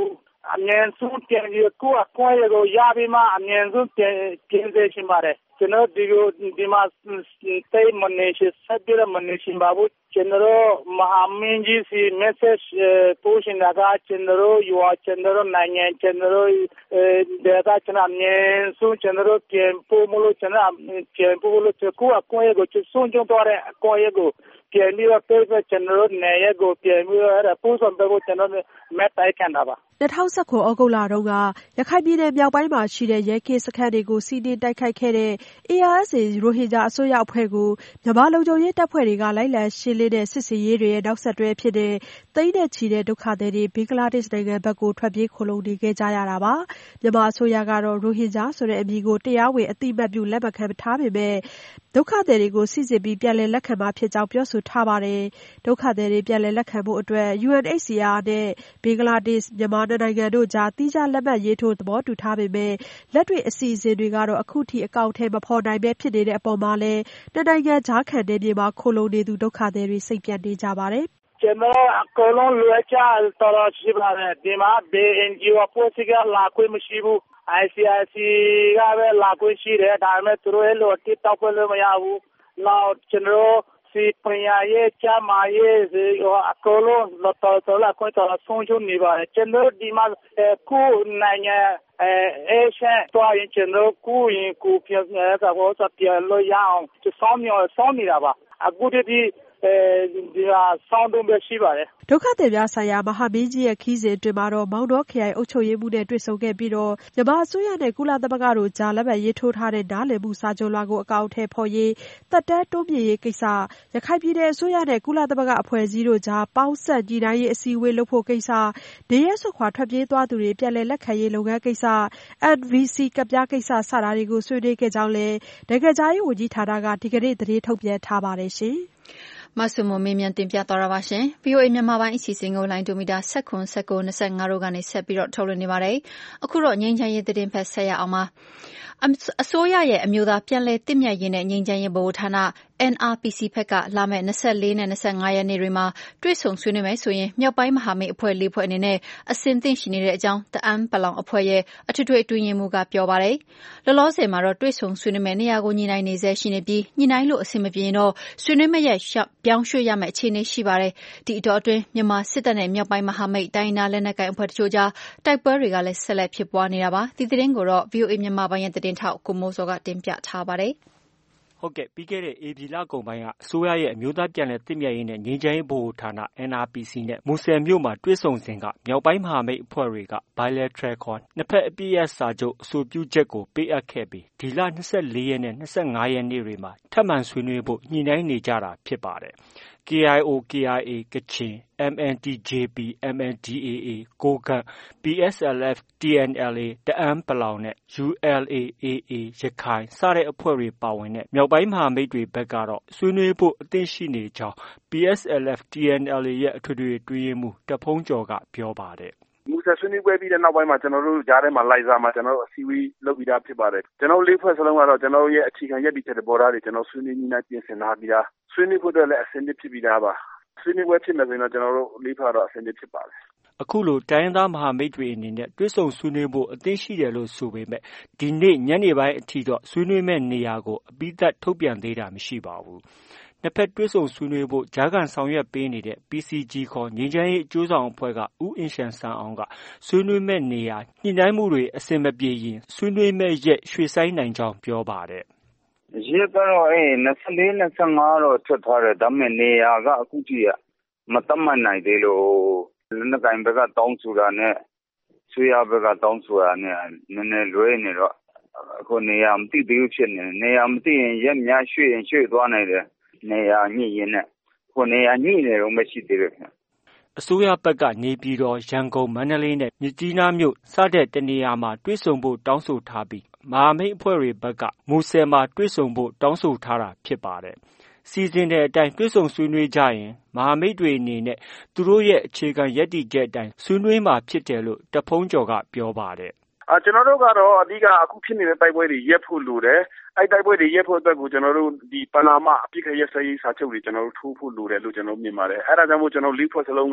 F: အမြန်ဆုံးပြန်ပြီးကိုယ့်အခွင့်အရေးကိုရပြီးမှအမြန်ဆုံးပြန်ပြန်စေချင်ပါတယ်ကျွန်တော်ဒီကိုဒီမှာတိတ်မနေရှိဆက်ပြီးမနေရှိပါဘူးကျွန်တော်မဟာမင်းကြီးစီ message ပို့ရှင်တာကကျွန်တော်ယူအကျွန်တော်နိုင်ငံကျွန်တော်ဒေတာကျွန်တော်အမြန်ဆုံးကျွန်တော်ပြန်ပို့မလို့ကျွန်တော်ပြန်ပို့လို့ကိုယ့်အခွင့်အရေးကိုဆုံးကျုံတော့တဲ့အခွင့်အရေးကိုပြန်ပြီးတော့ပြေးပဲကျွန်တော်နေရကိုပြန်ပြီးတော့ပို့ဆောင်ပေးဖို့ကျွန်တော်မက်တိုက်ခံတာပါ
G: ၂၀၁၉ ဩဂုတ်လတုန်းကရခိုင်ပြည်နယ်မြောက်ပိုင်းမှာရှိတဲ့ရဲကင်းစခန်းတွေကိုစီးနင်းတိုက်ခိုက်ခဲ့တဲ့ အေအာရ်အက်စ်အေ ရိုဟင်ဂျာအစိုးရအဖွဲ့ကိုမြန်မာလုံခြုံရေးတပ်ဖွဲ့တွေကလိုက်လံရှင်းလင်းတဲ့စစ်ဆင်ရေးတွေရဲ့နောက်ဆက်တွဲဖြစ်တဲ့သိန်းနဲ့ချီတဲ့ဒုက္ခသည်တွေဘင်္ဂလားဒေ့ရှ်နိုင်ငံဘက်ကိုထွက်ပြေးခိုလှုံနေခဲ့ကြရတာပါ။မြန်မာအစိုးရကတော့ရိုဟင်ဂျာဆိုတဲ့အမည်ကိုတရားဝင်အသိအမှတ်ပြုလက်မခံထားပေမဲ့ဒုက္ခသည်တွေကိုစိစစ်ပြီးပြန်လည်လက်ခံမှာဖြစ်ကြောင်းပြောဆိုထားပါတယ်။ဒုက္ခသည်တွေပြန်လည်လက်ခံဖို့အတွက် ယူအန်အိတ်စီအာနဲ့ဘင်္ဂလားဒေ့ရှ်မြန်မာနိုင်ငံတို့ကြားသီးခြားလက်မှတ်ရေးထိုးသဘောတူထားပေမဲ့လက်တွေ့အစီအစဉ်တွေကတော့အခုထိအကောင့်ထဲမဖော်နိုင်ပဲဖြစ်နေတဲ့အပေါ်မှာလည်းနှစ်နိုင်ငံကြားခံနယ်မြေမှာခိုလှုံနေသူဒုက္ခသည်တွေစိတ်ပြတ်နေကြပါတယ်
F: ။ကျွန်တော်အကုန်လုံးလွှဲချတော်ရှိပါတယ်ဒီမှာဘယ် အန်ဂျီအို ပို့စကလာခွင့်မရှိဘူးI C I C ကပဲလာခွင့်ရှိတယ်ဒါပေမဲ့သူတို့ရဲ့လိုတစ်တောက်ပွဲလို့မရဘူးနောက်ကျွန်တော်စီပညာရေးကျမရေးအကုန်လုံးတော့တော်လာခွင့်တော်ဆုံးချုံနေပါတယ်ကျွန်တော်ဒီမှာခုနိုင်ငံအဲရှယ်တွားရင်ကျွန်တော်ခုရင်ခုပြန်နေတာဘောစပြန်လို့ရအောင်စောင်းမြော်စောင်းနေတာပါအခုတည်းဒီဟာဆောင်းတုံးပဲရှိပါတယ်
G: ဒုက္ခသည်များဆိုင်ရာမဟာမင်းကြီးရဲ့ခီးစဉ်အတွင်းမှာတော့မောင်တောခရိုင်အုပ်ချုပ်ရေးမှူးနဲ့တွေ့ဆုံခဲ့ပြီးတော့မြန်မာအစိုးရနဲ့ကုလသမဂ္ဂတို့ကြားလက်မှတ်ရေးထိုးထားတဲ့နားလည်မှုစာချုပ်လွှာကိုအကောင်အထည်ဖော်ရေးသက်တမ်းတိုးမြှင့်ရေးကိစ္စရခိုင်ပြည်နယ်အစိုးရနဲ့ကုလသမဂ္ဂအဖွဲ့အစည်းတို့ကြားပေါင်းဆက်ညီနိုင်ရေးအစည်းအဝေးလုပ်ဖို့ကိစ္စနေရဲဆွခွာထွက်ပြေးသွားသူတွေပြန်လည်လက်ခံရေးလုပ်ငန်းကိစ္စ အန် ဗီ စီ ကပ်ပြားကိစ္စစတာတွေကိုဆွေးနွေးခဲ့ကြောင်းလည်းနိုင်ငံခြားရေးဝန်ကြီးဌာနကဒီကနေ့သတင်းထုတ်ပြန်ထားပါတယ်ရှင်
A: မဆုမမေမြန်တင်ပြသွားတာပါရှင် ဗီအိုအေ မြန်မာပိုင်းအစီအစဉ်ကိုလိုင်းဒိုမီတာ၁၇ ၁၉ ၂၅တို့ကနေဆက်ပြီးတော့ထုတ်လွှင့်နေပါတယ်အခုတော့ငြိမ်းချမ်းရေးသတင်းဖက်ဆက်ရအောင်ပါအစိုးရရဲ့အမျိုးသားပြန်လည်တည်မြဲရေးနဲ့ငြိမ်းချမ်းရေးဗဟိုဌာန အန် အာ် ပီ စီ ဘက်ကလာမယ့်၂၄နဲ့၂၅ရက်နေ့တွေမှာတွေ့ဆုံဆွေးနွေးမယ်ဆိုရင်မြောက်ပိုင်းမဟာမိတ်အဖွဲ့လေးဖွဲ့အနေနဲ့အဆင်သင့်ရှိနေတဲ့အကြောင်းတအန်းပလောင်အဖွဲ့ရဲ့အထွေထွေအတွင်းရေးမှူးကပြောပါတယ်။လောလောဆယ်မှာတော့တွေ့ဆုံဆွေးနွေးမယ့်နေရာကိုညှိနှိုင်းနေဆဲရှိနေပြီးညှိနှိုင်းလို့အဆင်မပြေရင်တော့ဆွေးနွေးမယ့်ရက်ပြောင်းရွှေ့ရမယ့်အခြေအနေရှိပါတယ်။ဒီအတောအတွင်းမြန်မာစစ်တပ်နဲ့မြောက်ပိုင်းမဟာမိတ်တိုင်းနာလက်နက်ကိုင်အဖွဲ့တချို့ကြားတိုက်ပွဲတွေကလည်းဆက်လက်ဖြစ်ပွားနေတာပါ။ဒီသတင်းကိုတော့ ဗီအိုအေ မြန်မာပိုင်းရဲ့သတင်းထောက်ကိုမိုးစောကတင်ပြထားပါတယ်။
H: ဟုတ်ကဲ့ပြီးခဲ့တဲ့ဧပြီလကုန်ပိုင်းကအစိုးရရဲ့အမျိုးသားပြန်လည်သင့်မြတ်ရေးနဲ့ငြိမ်းချမ်းရေးဗဟိုဌာန အန် အာ် ပီ စီ နဲ့မူဆယ်မြို့မှာတွေ့ဆုံစဉ်ကမြောက်ပိုင်းမဟာမိတ်အဖွဲ့တွေက Bilateral ခေါ်နှစ်ဖက်အပစ်ရပ်စာချုပ်အဆိုပြုချက်ကိုပေးအပ်ခဲ့ပြီးဒီလ၂၄ရက်နဲ့၂၅ရက်နေ့တွေမှာထပ်မံဆွေးနွေးဖို့ညှိနှိုင်းနေကြတာဖြစ်ပါတယ်။ကေအိုင်အို ကေအိုင်အေ ကချင် အမ် အန် တီ ဂျေ ပီ အမ် အန် ဒီ အေ အေ ကိုးကန့် ပီ အက်စ် အယ် အက်ဖ် တီ အန် အယ်လ် အေ တအန်း နဲ့ ယူ အယ်လ် အေ အေ အေ ရခိုင်စတဲ့အဖွဲ့တွေပါဝင်တဲ့မြောက်ပိုင်းမဟာမိတ်တွေဘက်ကတော့ဆွေးနွေးဖို့အသင့်ရှိနေကြောင်း ပီ အက်စ် အယ် အက်ဖ် တီ အန် အယ်လ် အေ ရဲ့အထွေထွေအတွင်းရေးမှူးတာ့ဖုန်းကျော်ကပြောပါတယ်
I: ။မူဆယ်ဆွေးနွေးပွဲပြီးတဲ့နောက်ပိုင်းမှာကျွန်တော်တို့ကြားထဲမှာလိုက်စားမှာကျွန်တော်တို့အစည်းအဝေးလုပ်ပြီးသားဖြစ်ပါတယ်ကျွန်တော်တို့လေးဖွဲ့စလုံးကတော့ကျွန်တော်တို့ရဲ့အခြေခံရည်တည်ချက်ပေါ်သားတွေကျွန်တော်ဆွေးနွေးနေတာပြင်ဆင်ထားပြီးသားဆွေးနွေးဖို့အတွက်လည်းအဆင်သင့်ဖြစ်ပြီးသားပါဆွေးနွေးပွဲဖြစ်မယ်ဆိုရင်တော့ကျွန်တော်တို့လေးဖွဲ့တော့အဆင်သင့်ဖြစ်ပါတယ်
H: အခုလိုတိုင်းရင်းသားမဟာမိတ်တွေအနေနဲ့တွေ့ဆုံဆွေးနွေးဖို့အသင့်ရှိတယ်လို့ဆိုပေမဲ့ဒီနေ့ညနေပိုင်းအထိတော့ဆွေးနွေးမဲ့နေရာကိုအပြီးသတ်ထုတ်ပြန်သေးတာမရှိပါဘူးနှစ်ဖက်တွေ့ဆုံဆွေးနွေးဖို့ကြားခံဆောင်ရွက်ပေးနေတဲ့ ပီ စီ ဂျီ ခေါ်ငြိမ်းချမ်းရေးအကျိုးဆောင်အဖွဲ့ကဦးအင်ရှန်ဆန်အောင်ကဆွေးနွေးမဲ့နေရာညှိနှိုင်းမှုတွေအဆင်မပြေရင်ဆွေးနွေးမဲ့ရက်ရွှေ့ဆိုင်းနိုင်ကြောင်းပြောပါတယ်
J: ရက်ကတော့အဲ၂၄ ၂၅တော့ထွက်ထားတယ်ဒါပေမဲ့နေရာကအခုကြည့်ရမသတ်မှတ်နိုင်သေးလို့လက်နက်ကိုင်ဘက်ကတောင်းဆိုတာနဲ့ဆွေးရဘက်ကတောင်းဆိုတာနဲ့နည်းနည်းလွဲနေတော့အခုနေရာမသိသေးဘူးဖြစ်နေနေရာမသိရင်ရက်များရွှေ့ရင်ရွှေ့သွားနိုင်တယ်နေရာညှိရင်နဲ့ခုနေရာညှိနေတော့မရှိသေးဘူး
H: အစိုးရဘက်ကနေပြည်တော်ရန်ကုန်မန္တလေးနဲ့မြစ်ကြီးနားမြို့စတဲ့တနေရာမှာတွေ့ဆုံဖို့တောင်းဆိုထားပြီးမဟာမိတ်အဖွဲ့တွေဘက်ကမူဆယ်မှာတွေ့ဆုံဖို့တောင်းဆိုထားတာဖြစ်ပါတယ်စီစဉ်တဲ့အတိုင်းတွေ့ဆုံဆွေးနွေးကြရင်မဟာမိတ်တွေအနေနဲ့သူတို့ရဲ့အခြေခံရည်တည်ချက်အတိုင်းဆွေးနွေးမှာဖြစ်တယ်လို့တဖုံးကျော်ကပြောပါတယ်
I: အာကျွန်တော်တို့ကတော့အဓိကအခုဖြစ်နေတဲ့တိုက်ပွဲတွေရပ်ဖို့လိုတယ်အဲ့တိုက်ပွဲတွေရပ်ဖို့အတွက်ကိုကျွန်တော်တို့ဒီပနာမအပြစ်ခရက်စရေးစာချုပ်တွေကျွန်တော်တို့ထိုးဖို့လိုတယ်လို့ကျွန်တော်မြင်ပါတယ်အဲ့ဒါကြောင့်မို့ကျွန်တော်လေးဖွဲ့စလုံးက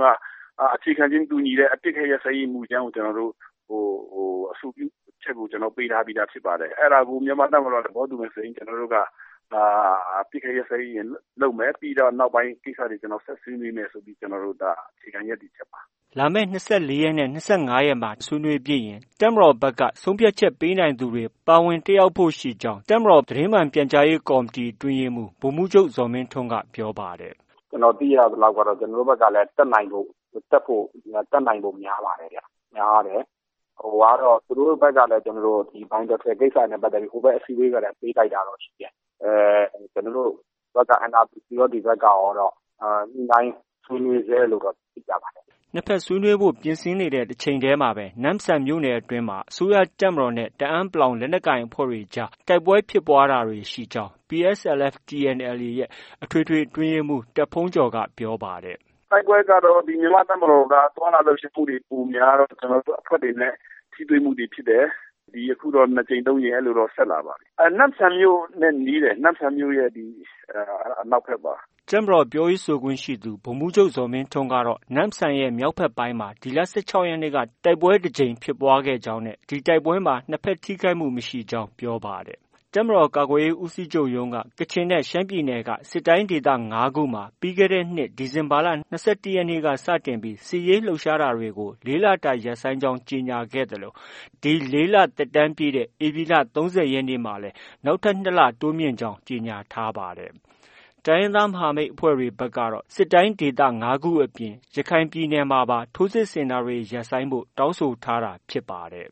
I: အခြေခံချင်းတူညီတဲ့အပစ်အခတ်ရပ်စဲရေးမူကြမ်းကိုကျွန်တော်တို့ဟိုဟိုအဆိုပြုချက်ကိုကျွန်တော်ပေးထားပြီးသားဖြစ်ပါတယ်အဲ့ဒါကိုမြန်မာတပ်မတော်သဘောတူမယ်ဆိုရင်ကျွန်တော်တို့ကအာပြည့်ခရဆိုင်ရင်လုံမဲ့ပြီးတော့နောက်ပိုင်းကိစ္စတွေကျွန်တော်ဆက်ဆွေးနွေးမယ်ဆိုပြီးကျွန်တော်တို့ဒါအခြေခံရည်တည်ချက်ပါ
H: လာမယ့်၂၄ရက်နဲ့၂၅ရက်မှာဆွေးနွေးပြည့်ရင်တပ်မတော်ဘက်ကဆုံးဖြတ်ချက်ပေးနိုင်သူတွေပါဝင်တက်ရောက်ဖို့ရှိကြောင်းတပ်မတော်သတင်းမှန်ပြန်ကြားရေးကော်မတီတွင်ရေးမှူးဗိုလ်မှူးချုပ်ဇော်မင်းထွန်းကပြောပါတယ်
J: ကျွန်တော်သိရသလောက်ကတော့ကျွန်တော်တို့ဘက်ကလည်းတက်နိုင်ဖို့တက်ဖို့တက်နိုင်ဖို့များပါတယ်ဗျများတယ်ဟိုကတော့သူတို့ဘက်ကလည်းကျွန်တော်တို့ဒီဘိုင်းတော်ထဲကိစ္စနဲ့ပတ်သက်ပြီးဟိုဘက်အစည်းအဝေးကလည်းပေးလိုက်တာတော့ရှိတယ်အဲကျွန်တော်တို့ဘက်က N R P C ရောဒီဘက်ကရောတော့အာဒီတိုင်းဆွေးနွေးစေလို့တော့သိကြပါတယ်
H: နှစ်ဖက်ဆွေးနွေးဖို့ပြင်ဆင်နေတဲ့တစ်ချိန်တည်းမှာပဲနမ်ဆန်မြို့နယ်အတွင်းမှာအစိုးရတပ်မတော်နဲ့တအန်းပလောင်လက်နက်ကိုင်အဖွဲ့တွေကြားတိုက်ပွဲဖြစ်ပွားတာတွေရှိကြောင်း P S L F T N L A ရဲ့အထွေထွေအတွင်းရေးမှူးတပ်ဖုံးကျော်ကပြောပါတယ်
I: တိုက်ပွဲကတော့ဒီမြန်မာတပ်မတော်ကတွာလာလို့ရှိမှုတွေပုံများတော့ကျွန်တော်တို့အဖွဲ့တွေနဲ့ထိတွေ့မှုတွေဖြစ်တယ်ဒီအခုတော့နှစ်ကြိမ်သုံးကြိမ်အဲ့လိုတော့ဆက်လာပါပြီအဲနမ်ဆန်မျိုးနဲ့နီးတယ်နမ်ဆန်မျိုးရဲ့ဒီအနောက်ဘက်ပါ
H: ကျမ်းတော်ပြောရေးဆိုခွင့်ရှိသူဗိုလ်မှူးချုပ်ဇော်မင်းထွန်းကတော့နမ်ဆန်ရဲ့မြောက်ဘက်ပိုင်းမှာဒီလ၁၆ရက်နေ့ကတိုက်ပွဲတစ်ကြိမ်ဖြစ်ပွားခဲ့ကြောင်းနဲ့ဒီတိုက်ပွဲမှာနှစ်ဖက်ထိခိုက်မှုမရှိကြောင်းပြောပါတယ်ကျမ်းတော်ကာကွယ်ရေးဦးစီးချုပ်ရုံးကကချင်နဲ့ရှမ်းပြည်နယ်ကစစ်တိုင်းဒေသ၅ခုမှာပြီးခဲ့တဲ့နှစ်ဒီဇင်ဘာလ၂၁ရက်နေ့ကစတင်ပြီးစစ်ရေးလှုပ်ရှားတာတွေကိုလေးလတာရပ်ဆိုင်းကြောင်းကြေညာခဲ့တယ်လို့ဒီလေးလသက်တမ်းပြည့်တဲ့ဧပြီလ၃၀ရက်နေ့မှာလည်းနောက်ထပ်နှစ်လတိုးမြင့်ကြောင်းကြေညာထားပါတယ်တိုင်းရင်းသားမဟာမိတ်အဖွဲ့တွေဘက်ကတော့စစ်တိုင်းဒေသ၅ခုအပြင်ရခိုင်ပြည်နယ်မှာပါထိုးစစ်ဆင်တာတွေရပ်ဆိုင်းဖို့တောင်းဆိုထားတာဖြစ်ပါတယ်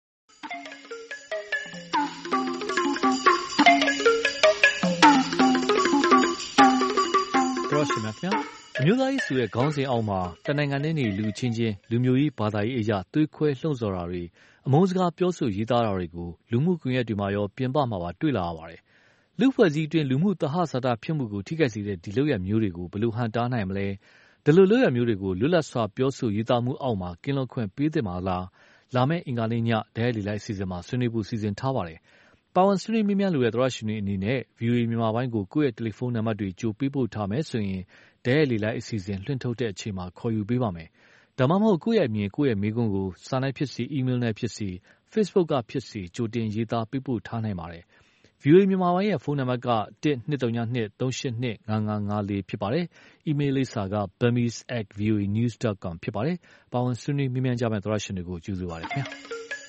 K: ရှင်များခင်ဗျာအမျိုးသားရေးဆိုတဲ့ခေါင်းစဉ်အောက်မှာတနိုင်ငံနဲ့နေလူချင်းချင်းလူမျိုးရေးဘာသာရေးအရာသွေးခွဲလှုံ့ဆော်တာတွေအမုန်းစကားပြောဆိုရေးသားတာတွေကိုလူမှုကွန်ရက်တွေမှာရောပြင်ပမှာပါတွေ့လာရပါတယ်လူဖွဲ့စည်းတွင်လူမှုတဟဆတာဖြစ်မှုကိုထိခိုက်စေတဲ့ဒီလုပ်ရမျိုးတွေကိုဘယ်လိုဟန်တားနိုင်မလဲဒီလိုလုပ်ရမျိုးတွေကိုလွတ်လပ်စွာပြောဆိုရေးသားမှုအောက်မှာကင်းလွတ်ခွင့်ပေးသင့်ပါလားလာမယ့်အင်္ဂါနေ့ညဒဲလီလိုက်အစီအစဉ်မှာဆွေးနွေးဖို့စီစဉ်ထားပါတယ်ပါဝင်ဆွေးနွေးမြများလိုတဲ့သရရှင်တွေအနေနဲ့ ဗီအိုအေ မြန်မာပိုင်းကိုကိုယ့်ရဲ့တယ်လီဖုန်းနံပါတ်တွေကြိုပေးပို့ထားမယ်ဆိုရင်ဒဲလီလိုက်အစီအစဉ်လွှင့်ထုတ်တဲ့အချိန်မှာခေါ်ယူပေးပါမယ်။ဒါမှမဟုတ်ကိုယ့်ရဲ့အမြင်ကိုယ့်ရဲ့မေးခွန်းကိုစာနဲ့ဖြစ်စီအီးမေးလ်နဲ့ဖြစ်စီ Facebook ကဖြစ်စီကြိုတင်ရေးသားပေးပို့ထားနိုင်ပါတယ်။ ဗီအိုအေ မြန်မာပိုင်းရဲ့ဖုန်းနံပါတ်က၁ ၂၃၂ ၃၈၂ ၅၅၅၄ဖြစ်ပါတယ်။ အီးမေးလ်လိပ်စာက burmese at v o a news dot com ဖြစ်ပါတယ်။ပါဝင်ဆွေးနွေးမြန်းကြမယ့်သရရှင်တွေကိုကျေးဇူးပါတယ်ခင်ဗျာ။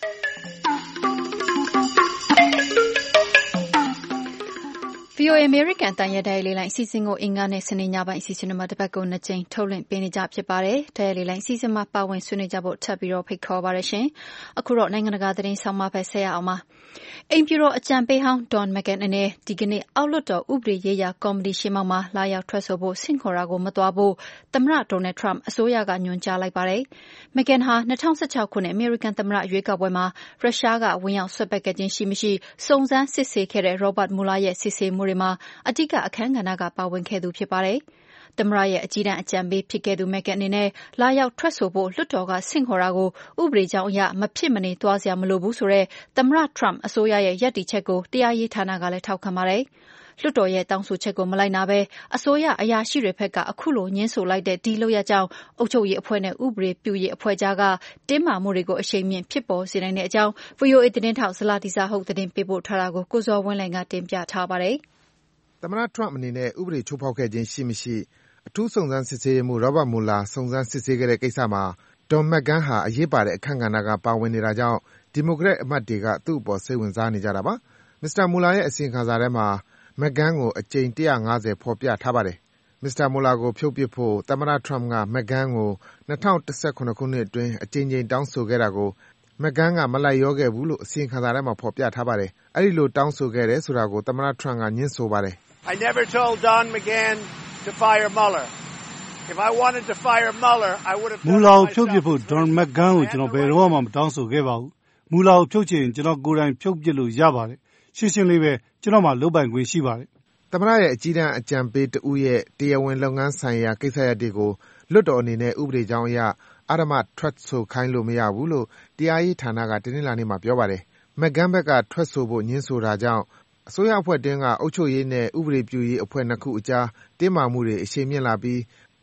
A: ဗီအိုအေ အမေရိကန်အသံရဲ့တိုက်ရိုက်လေ့လာအစီအစဉ်ကိုအင်္ဂါနဲ့စနေညပိုင်းအစီအစဉ်တွေမှာတစ်ပတ်ကိုနှစ်ကြိမ်ထုတ်လွှင့်ပေးနေကြဖြစ်ပါတယ်။တိုက်ရိုက်လေ့လာအစီအစဉ်မှာပါဝင်ဆွေးနွေးကြဖို့ထပ်ပြီးတော့ဖိတ်ခေါ်ပါရရှင်။အခုတော့နိုင်ငံတကာသတင်းဆောင်မဖက်ဆက်ရအောင်ပါ။အိမ်ဖြူတော်အကြံပေးဟောင်း Don McGahn အနေနဲ့ဒီကနေ့အောက်လွှတ်တော်ဥပဒေရေးရာကော်မတီရှေ့မှောက်မှာလာရောက်ထွက်ဆိုဖို့ဆင့်ခေါ်တာကိုမသွားဖို့သမ္မတ Donald Trump အစိုးရကညွှန်ကြားလိုက်ပါတယ်။ McGahn ဟာ၂၀၁၆ခုနှစ်အမေရိကန်သမ္မတရွေးကောက်ပွဲမှာရုရှားကဝင်ရောက်စွက်ဖက်ခဲ့ခြင်းရှိမရှိစုံစမ်းစစ်ဆေးခဲ့တဲ့ Robert Mueller ရဲ့စစ်ဆေးမှုတွေမှာအဓိကအခန်းကဏ္ဍကပါဝင်ခဲ့သူဖြစ်ပါတယ်။သမ္မတရဲ့အကြီးတန်းအကြံပေးဖြစ်ခဲ့သူ McGahn အနေနဲ့လာရောက်ထွက်ဆိုဖို့လွှတ်တော်ကဆင့်ခေါ်တာကိုဥပဒေကြောင်းအရမဖြစ်မနေသွားစရာမလိုဘူးဆိုတဲ့သမ္မတ Trump အစိုးရရဲ့ရပ်တည်ချက်ကိုတရားရေးဌာနကလည်းထောက်ခံပါတယ်။လွှတ်တော်ရဲ့တောင်းဆိုချက်ကိုမလိုက်နာဘဲအစိုးရအရာရှိတွေဘက်ကအခုလိုညှင်းဆိုလိုက်တဲ့ဒီလုပ်ရကြောင်းအုပ်ချုပ်ရေးအဖွဲ့နဲ့ဥပဒေပြုရေးအဖွဲ့ကြားကတင်းမာမှုတွေကိုအရှိန်မြင့်ဖြစ်ပေါ်စေနိုင်တဲ့အကြောင်း ဗီအိုအေ သတင်းထောက်ဇလာတိစာဟုတ်သတင်းပေးပို့ထားတာကိုကိုဇော်ဝင်းလှိုင်ကတင်ပြထားပါတယ်
L: ။သမ္မတ Trump အနေနဲ့ဥပဒေချိုးဖောက်ခဲ့ခြင်းရှိမရှိအထူးစုံစမ်းစစ်ဆေးရေးမှူး Robert Mueller စုံစမ်းစစ်ဆေးခဲ့တဲ့ကိစ္စမှာ Don McGahn ဟာအရေးပါတဲ့အခန်းကဏ္ဍကပါဝင်နေတာကြောင့်ဒီမိုကရက်အမတ်တွေကသူ့အပေါ်စိတ်ဝင်စားနေကြတာပါ။ မစ္စတာ Mueller ရဲ့အစီရင်ခံစာထဲမှာ McGahn ကိုအကြိမ်၁၅၀ဖော်ပြထားပါတယ်။ မစ္စတာ Mueller ကိုဖြုတ်ပစ်ဖို့သမ္မတ Trump က McGahn ကို၂၀၁၇ခုနှစ်အတွင်းအကြိမ်ကြိမ်တောင်းဆိုခဲ့တာကို McGahn ကမလိုက်လျောခဲ့ဘူးလို့အစီရင်ခံစာထဲမှာဖော်ပြထားပါတယ်။အဲဒီလိုတောင်းဆိုခဲ့တယ်ဆိုတာကိုသမ္မတ Trump ကငြင်းဆိုပါတယ်။
M: I never told Don McGahn to fire Mueller. If I wanted to fire Mueller, I would have
N: Mueller ကိုဖြုတ်ပစ်ဖို့ Don McGahn ကိုကျွန်တော်ဘယ်တော့မှမတောင်းဆိုခဲ့ပါဘူး။ Mueller ကိုဖြုတ်ချင်ကျွန်တော်ကိုယ်တိုင်ဖြုတ်ပစ်လို့ရပါတယ်။ရှင်းရှင်းလေးပဲကျွန်တော်မှလုပ်ပိုင်ခွင့်ရှိပါတယ်
L: ။သမ္မတရဲ့အကြီးတန်းအကြံပေးတဦးရဲ့တရားဝင်လုပ်ငန်းဆိုင်ရာကိစ္စရပ်တွေကိုလွှတ်တော်အနေနဲ့ဥပဒေကြောင်းအရအဓမ္မထွက်ဆိုခိုင်းလို့မရဘူးလို့တရားရေးဌာနကတနင်္လာနေ့မှာပြောပါတယ်။ McGahn ဘက်ကထွက်ဆိုဖို့ငြင်းဆိုတာကြောင့်အစိုးရအဖွဲ့တွင်းကအုပ်ချုပ်ရေးနဲ့ဥပဒေပြုရေးအဖွဲ့နှစ်ခုအကြားတင်းမာမှုတွေအရှိန်မြင့်လာပြီး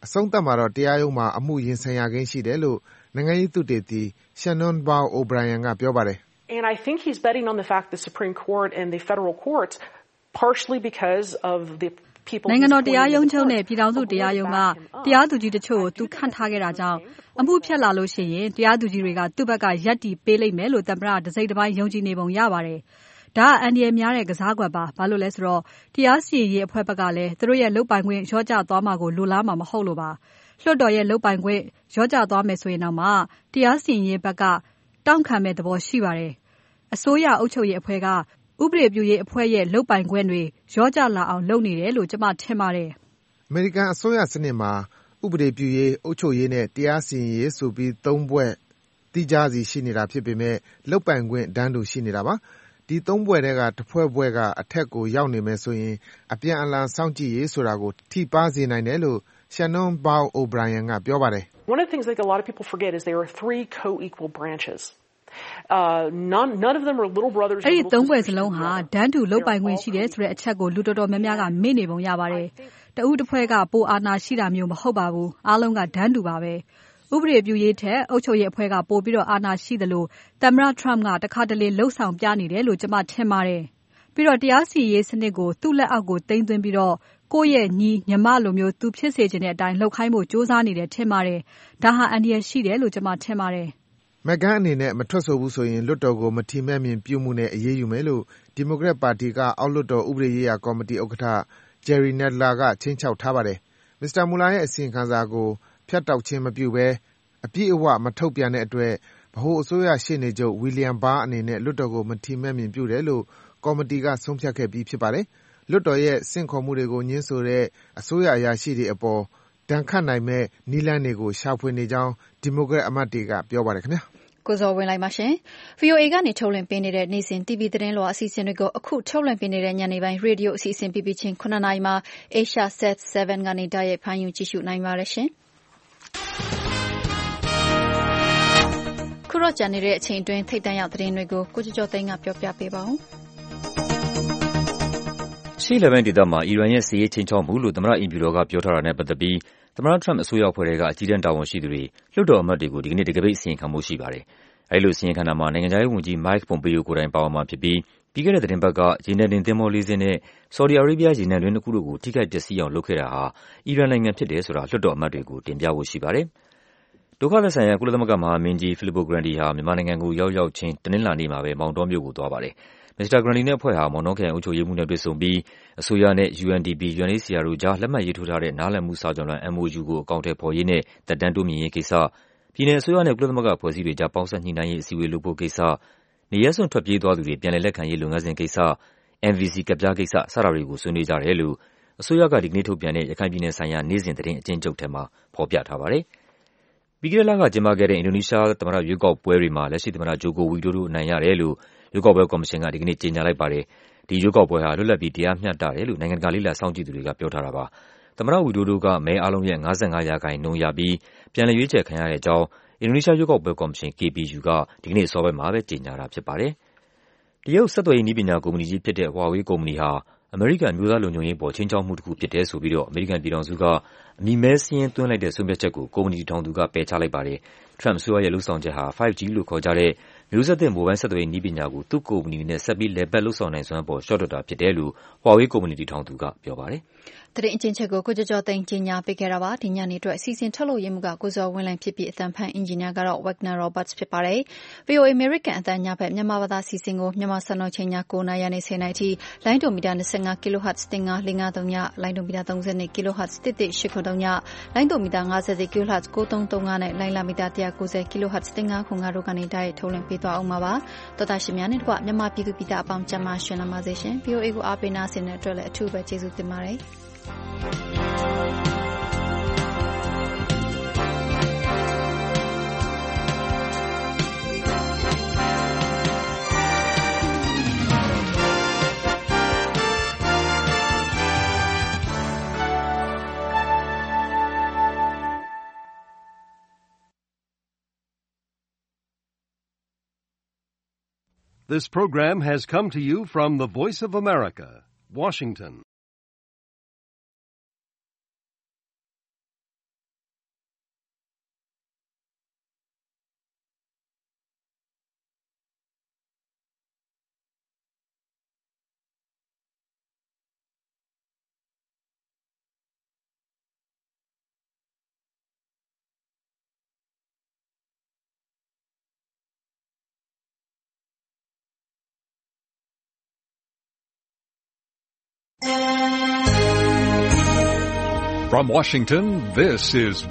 L: အဆုံးသတ်မှာတော့တရားရုံးမှာအမှုရင်ဆိုင်ရကိန်းရှိတယ်လို့နိုင်ငံရေးသုတေသီ Shannon Bow O'Brien ကပြောပါတယ်။
O: And I think he's betting on the fact the Supreme Court and the federal courts partially because of the
G: နိုင်ငံတော်တရားရုံးချုပ်နဲ့ပြည်ထောင်စုတရားရုံးကတရားသူကြီးတချို့ကိုသူခန့်ထားခဲ့တာကြောင့်အမှုဖြတ်လာလို့ရှိရင်တရားသူကြီးတွေကသူ့ဘက်ကရပ်တည်ပေးလိမ့်မယ်လို့သမ္မတတစိမ့်တစ်ပိုင်းယုံကြည်နေပုံရပါတယ်။ဒါအန်ဒီရများတဲ့ကစားကွက်ပါ။ဘာလို့လဲဆိုတော့တရားစီရင်ရေးအဖွဲ့ဘက်ကလည်းသူတို့ရဲ့လုပ်ပိုင်ခွင့်ရောကြသွားမှာကိုလိုလားမှာမဟုတ်လို့ပါ။လွှတ်တော်ရဲ့လုပ်ပိုင်ခွင့်ရောကြသွားမယ်ဆိုရင်တော့မှတရားစီရင်ရေးဘက်ကတောင်းခံမဲ့သဘောရှိပါတယ်။အစိုးရအုပ်ချုပ်ရေးအဖွဲ့ကဥပဒေပြုရေးအဖွဲ့ရဲ့လုပ်ပိုင်ခွင့်တွေရောကြလာအောင်လုပ်နေတယ်လို့ကျွန်မထင်ပါတယ်
L: ။အမေရိကန်အစိုးရစနစ်မှာဥပဒေပြုရေးအုပ်ချုပ်ရေးနဲ့တရားစီရင်ရေးဆိုပြီးသုံးဘွဲ့တိကျစီရှိနေတာဖြစ်ပေမဲ့လုပ်ပိုင်ခွင့်တန်းတူရှိနေတာပါ။ဒီသုံးဘွဲ့တွေကတစ်ဖွဲ့ဘွဲ့ကအထက်ကိုရောက်နေမယ်ဆိုရင်အပြန်အလှန်စောင့်ကြည့်ရေးဆိုတာကိုထိပါစေနိုင်တယ်လို့ Shannon Bow O'Brien ကပြောပါတယ်။
O: One of the things that a lot of people forget is there are three co-equal branches.Uh, none, none of them are little brothers.
G: အဲ့ဒီသုံးဘွဲ့စလုံးဟာဒန်းတူလုပ်ပိုင်ခွင့်ရှိတယ်ဆိုတဲ့အချက်ကိုလူတော်တော်များများကမေ့နေပုံရပါတယ်။တဦးတစ်ဖွဲ့ကပိုအာဏာရှိတာမျိုးမဟုတ်ပါဘူး။အားလုံးကဒန်းတူပါပဲ။ဥပဒေပြုရေးထက်အုပ်ချုပ်ရေးအဖွဲ့ကပိုပြီးတော့အာဏာရှိသလိုသမ္မတ Trump ကတခါတလေလှုပ်ဆောင်ပြနေတယ်လို့ကျွန်မထင်ပါတယ်။ပြီးတော့တရားစီရင်ရေးစနစ်ကိုသူ့လက်အောက်ကိုတင်သွင်းပြီးတော့ကိုယ့်ရဲ့ညီညီမလိုမျိုးသူဖြစ်စေချင်တဲ့အတိုင်းလှုပ်ခိုင်းဖို့စ조사နေတယ်ထင်ပါတယ်။ဒါဟာအန္တရာယ်ရှိတယ်လို့ကျွန်မထင်ပါတယ်
L: ။McGahn အနေနဲ့မထွက်ဆိုဘူးဆိုရင်လွှတ်တော်ကိုမထီမဲ့မြင်ပြုမှုနဲ့အရေးယူမယ်လို့ဒီမိုကရက်ပါတီကအောက်လွှတ်တော်ဥပဒေရေးရာကော်မတီဥက္ကဋ္ဌ Jerry Nadler ကချိန်ချောက်ထားပါတယ်။ မစ္စတာမူလာရဲ့အစီရင်ခံစာကိုဖြတ်တောက်ခြင်းမပြုဘဲအပြည့်အဝမထုတ်ပြန်တဲ့အတွက်ဗဟိုအစိုးရရှေ့နေချုပ် William Barr အနေနဲ့လွှတ်တော်ကိုမထီမဲ့မြင်ပြုတယ်လို့ကော်မတီကဆုံးဖြတ်ခဲ့ပြီးဖြစ်ပါတယ်။လွှတ်တော်ရဲ့ဆင့်ခေါ်မှုတွေကိုငြင်းဆိုတဲ့အစိုးရအရာရှိတွေအပေါ်ဒဏ်ခတ်နိုင်မဲ့နည်းလမ်းတွေကိုရှာဖွေနေကြောင်းဒီမိုကရက်အမတ်တွေကပြောပါတယ်ခင်ဗျာ
A: ။ကိုဇော်ဝင်းလိုက်ပါရှင် ဗွီအိုအေ ကနေထုတ်လွှင့်ပေးနေတဲ့နေ့စဉ် တီဗီ သတင်းလွှာအစီအစဉ်တွေကိုအခုထုတ်လွှင့်ပေးနေတဲ့ညနေပိုင်းရေဒီယိုအစီအစဉ်ပြပြချင်းခုနှစ်နာရီမှာ Asia Set 7 ကနေတိုက်ရိုက်ဖမ်းယူကြည့်ရှုနိုင်ပါတယ်ရှင်။ခုတော့ကြံနေတဲ့အချိန်တွင်းထိတ်တန့်ရောက်သတင်းတွေကိုကိုကျော်ကျော်သိန်းကပြောပြပေးပါဦး။
B: ရှေ့လပိုင်းဒေသမှာအီရန်ရဲ့စစ်ရေးချိန်ချောက်မှုလို့သမ္မတအင်ဖြူတော်ကပြောထားတာနဲ့ပတ်သက်ပြီးသမ္မတ Trump အစိုးရအဖွဲ့တွေကအကြီးတန်းတာဝန်ရှိသူတွေလွှတ်တော်အမတ်တွေကိုဒီကနေ့တကပိတ်အစီရင်ခံမှုရှိပါတယ်။အဲဒီလိုအစီရင်ခံတာမှာနိုင်ငံခြားရေးဝန်ကြီး Mike Pompeo ကိုယ်တိုင်ပါဝင်မှာဖြစ်ပြီးပြီးခဲ့တဲ့သတင်းပတ်ကရေနံတင်သင်္ဘောလေးစင်းနဲ့ Saudi Arabia ရေနံတွင်းတစ်ခုတို့ကိုထိခိုက်ပျက်စီးအောင်လုပ်ခဲ့တာဟာအီရန်နိုင်ငံဖြစ်တယ်ဆိုတာလွှတ်တော်အမတ်တွေကိုတင်ပြဖို့ရှိပါတယ်။ဒုက္ခသည်ဆိုင်ရာကုလသမဂ္ဂမဟာမင်းကြီး Filippo Grandi ဟာမြန်မာနိုင်ငံကိုရောက်ရောက်ချင်းတနင်္လာနေ့မှာပဲမောင်တောမြို့ကိုသွားပါတယ်။မစ္စတာ Grandi နဲ့အဖွဲ့ဟာမောင်တောခရိုင်အုပ်ချုပ်ရေးမှူးနဲ့တွေ့ဆုံပြီးအစိုးရနဲ့ U N D P U N H C R တို့ကြားလက်မှတ်ရေးထိုးထားတဲ့နားလည်မှုစာချွန်လွှာ M O U ကိုအကောင်အထည်ဖော်ရေးနဲ့သက်တမ်းတိုးမြှင့်ရေးကိစ္စ၊ပြည်နယ်အစိုးရနဲ့ကုလသမဂ္ဂအဖွဲ့အစည်းတွေကြားပေါင်းစပ်ညှိနှိုင်းရေးအစည်းအဝေးလုပ်ဖို့ကိစ္စ၊နေရပ်စွန့်ထွက်ပြေးသွားသူတွေပြန်လည်လက်ခံရေးလုပ်ငန်းစဉ်ကိစ္စ၊ M V C ကဒ်ပြားကိစ္စစတာတွေကိုဆွေးနွေးကြတယ်လို့အစိုးရကဒီကနေ့ထုတ်ပြန်တဲ့ရခိုင်ပြည်နယ်ဆိုင်ရာနေ့စဉ်သတင်းအကျဉ်းချုပ်ထဲမှာဖော်ပြထားပါတယ်။ပြီးခဲ့တဲ့လကကျင်းပခဲ့တဲ့အင်ဒိုနီးရှားသမ္မတရွေးကောက်ပွဲတွေမှာလက်ရှိသမ္မတဂျိုကိုဝီဒိုဒိုအနိုင်ရတယ်လို့ရွေးကောက်ပွဲကော်မရှင်ကဒီကနေ့ကြေညာလိုက်ပါတယ်။ဒီရွေးကောက်ပွဲဟာလွတ်လပ်ပြီးတရားမျှတတယ်လို့နိုင်ငံတကာလေ့လာစောင့်ကြည့်သူတွေကပြောထားတာပါ။သမ္မတဝီဒိုဒိုကမဲအားလုံးရဲ့၅၅ရာခိုင်နှုန်းရပြီးပြန်လည်ရွေးချယ်ခံရတဲ့အကြောင်းအင်ဒိုနီးရှားရွေးကောက်ပွဲကော်မရှင် K P U ကဒီကနေ့အစောပိုင်းမှာပဲကြေညာတာဖြစ်ပါတယ်။တရုတ်ဆက်သွယ်ရေးနည်းပညာကုမ္ပဏီကြီးဖြစ်တဲ့ Huawei ကုမ္ပဏီဟာအမေရိကန်အမျိုးသားလုံခြုံရေးပေါ်ခြိမ်းခြောက်မှုတစ်ခုဖြစ်တယ်ဆိုပြီးတော့အမေရိကန်ပြည်ထောင်စုကအမည်မဲစာရင်းသွင်းလိုက်တဲ့ဆုံးဖြတ်ချက်ကိုကုမ္ပဏီတည်ထောင်သူကပယ်ချလိုက်ပါတယ်။ Trump အစိုးရရဲ့လုပ်ဆောင်ချက်ဟာ five G လို့ခေါ်ကြတဲ့မျိုးဆက်သစ်မိုဘိုင်းဆက်သွယ်ရေးနည်းပညာကိုသူ့ကုမ္ပဏီနဲ့ဆက်ပြီးလည်ပတ်လုပ်ဆောင်နိုင်စွမ်းပေါ်လျှော့တွက်တာဖြစ်တယ်လို့ Huawei ကုမ္ပဏီတည်ထောင်သူကပြောပါတယ်။
A: သတင်းအကျဉ်းချုပ်ကိုကိုကျော်ကျော်သိန်းကြီးညာပေးခဲ့တာပါဒီညနေအတွက်အစီအစဉ်ထုတ်လို့ရမှုကကိုဇော်ဝင်းလင်းဖြစ်ပြီးအတန်ဖန်အင်ဂျင်နီယာကတော့ Wagner Roberts ဖြစ်ပါတယ်။ V O A American အတန်ညဘက်မြန်မာဘာသာစီစဉ်ကိုမြန်မာစံတော်ချိန်ည၉နာရီနဲ့ဆယ်နာရီထိလိုင်းဒိုမီတာ25 kHz တင်ငါလေးငါးသုံးညလိုင်းဒိုမီတာ32 kHz တစ်တစ်ရှစ်ခုသုံးညလိုင်းဒိုမီတာ50 kHz ကိုသုံးသုံးငါနဲ့လိုင်းလာမီတာ190 kHz တင်ငါခုငါတို့ကနေတိုက်ထုတ်လွှင့်ပေးသွားအောင်ပါပါတော်တာရှင်များနဲ့တကွမြန်မာပြည်သူပြည်သားအပေါင်းကျန်းမာရှင်လာပါစေရှင် V O A ကိုအားပေးနာဆင်တဲ့အတွက်လည်းအထူးပဲကျေးဇူးတင်ပါတယ်
P: This program has come to you from the Voice of America, Washington. From Washington, this is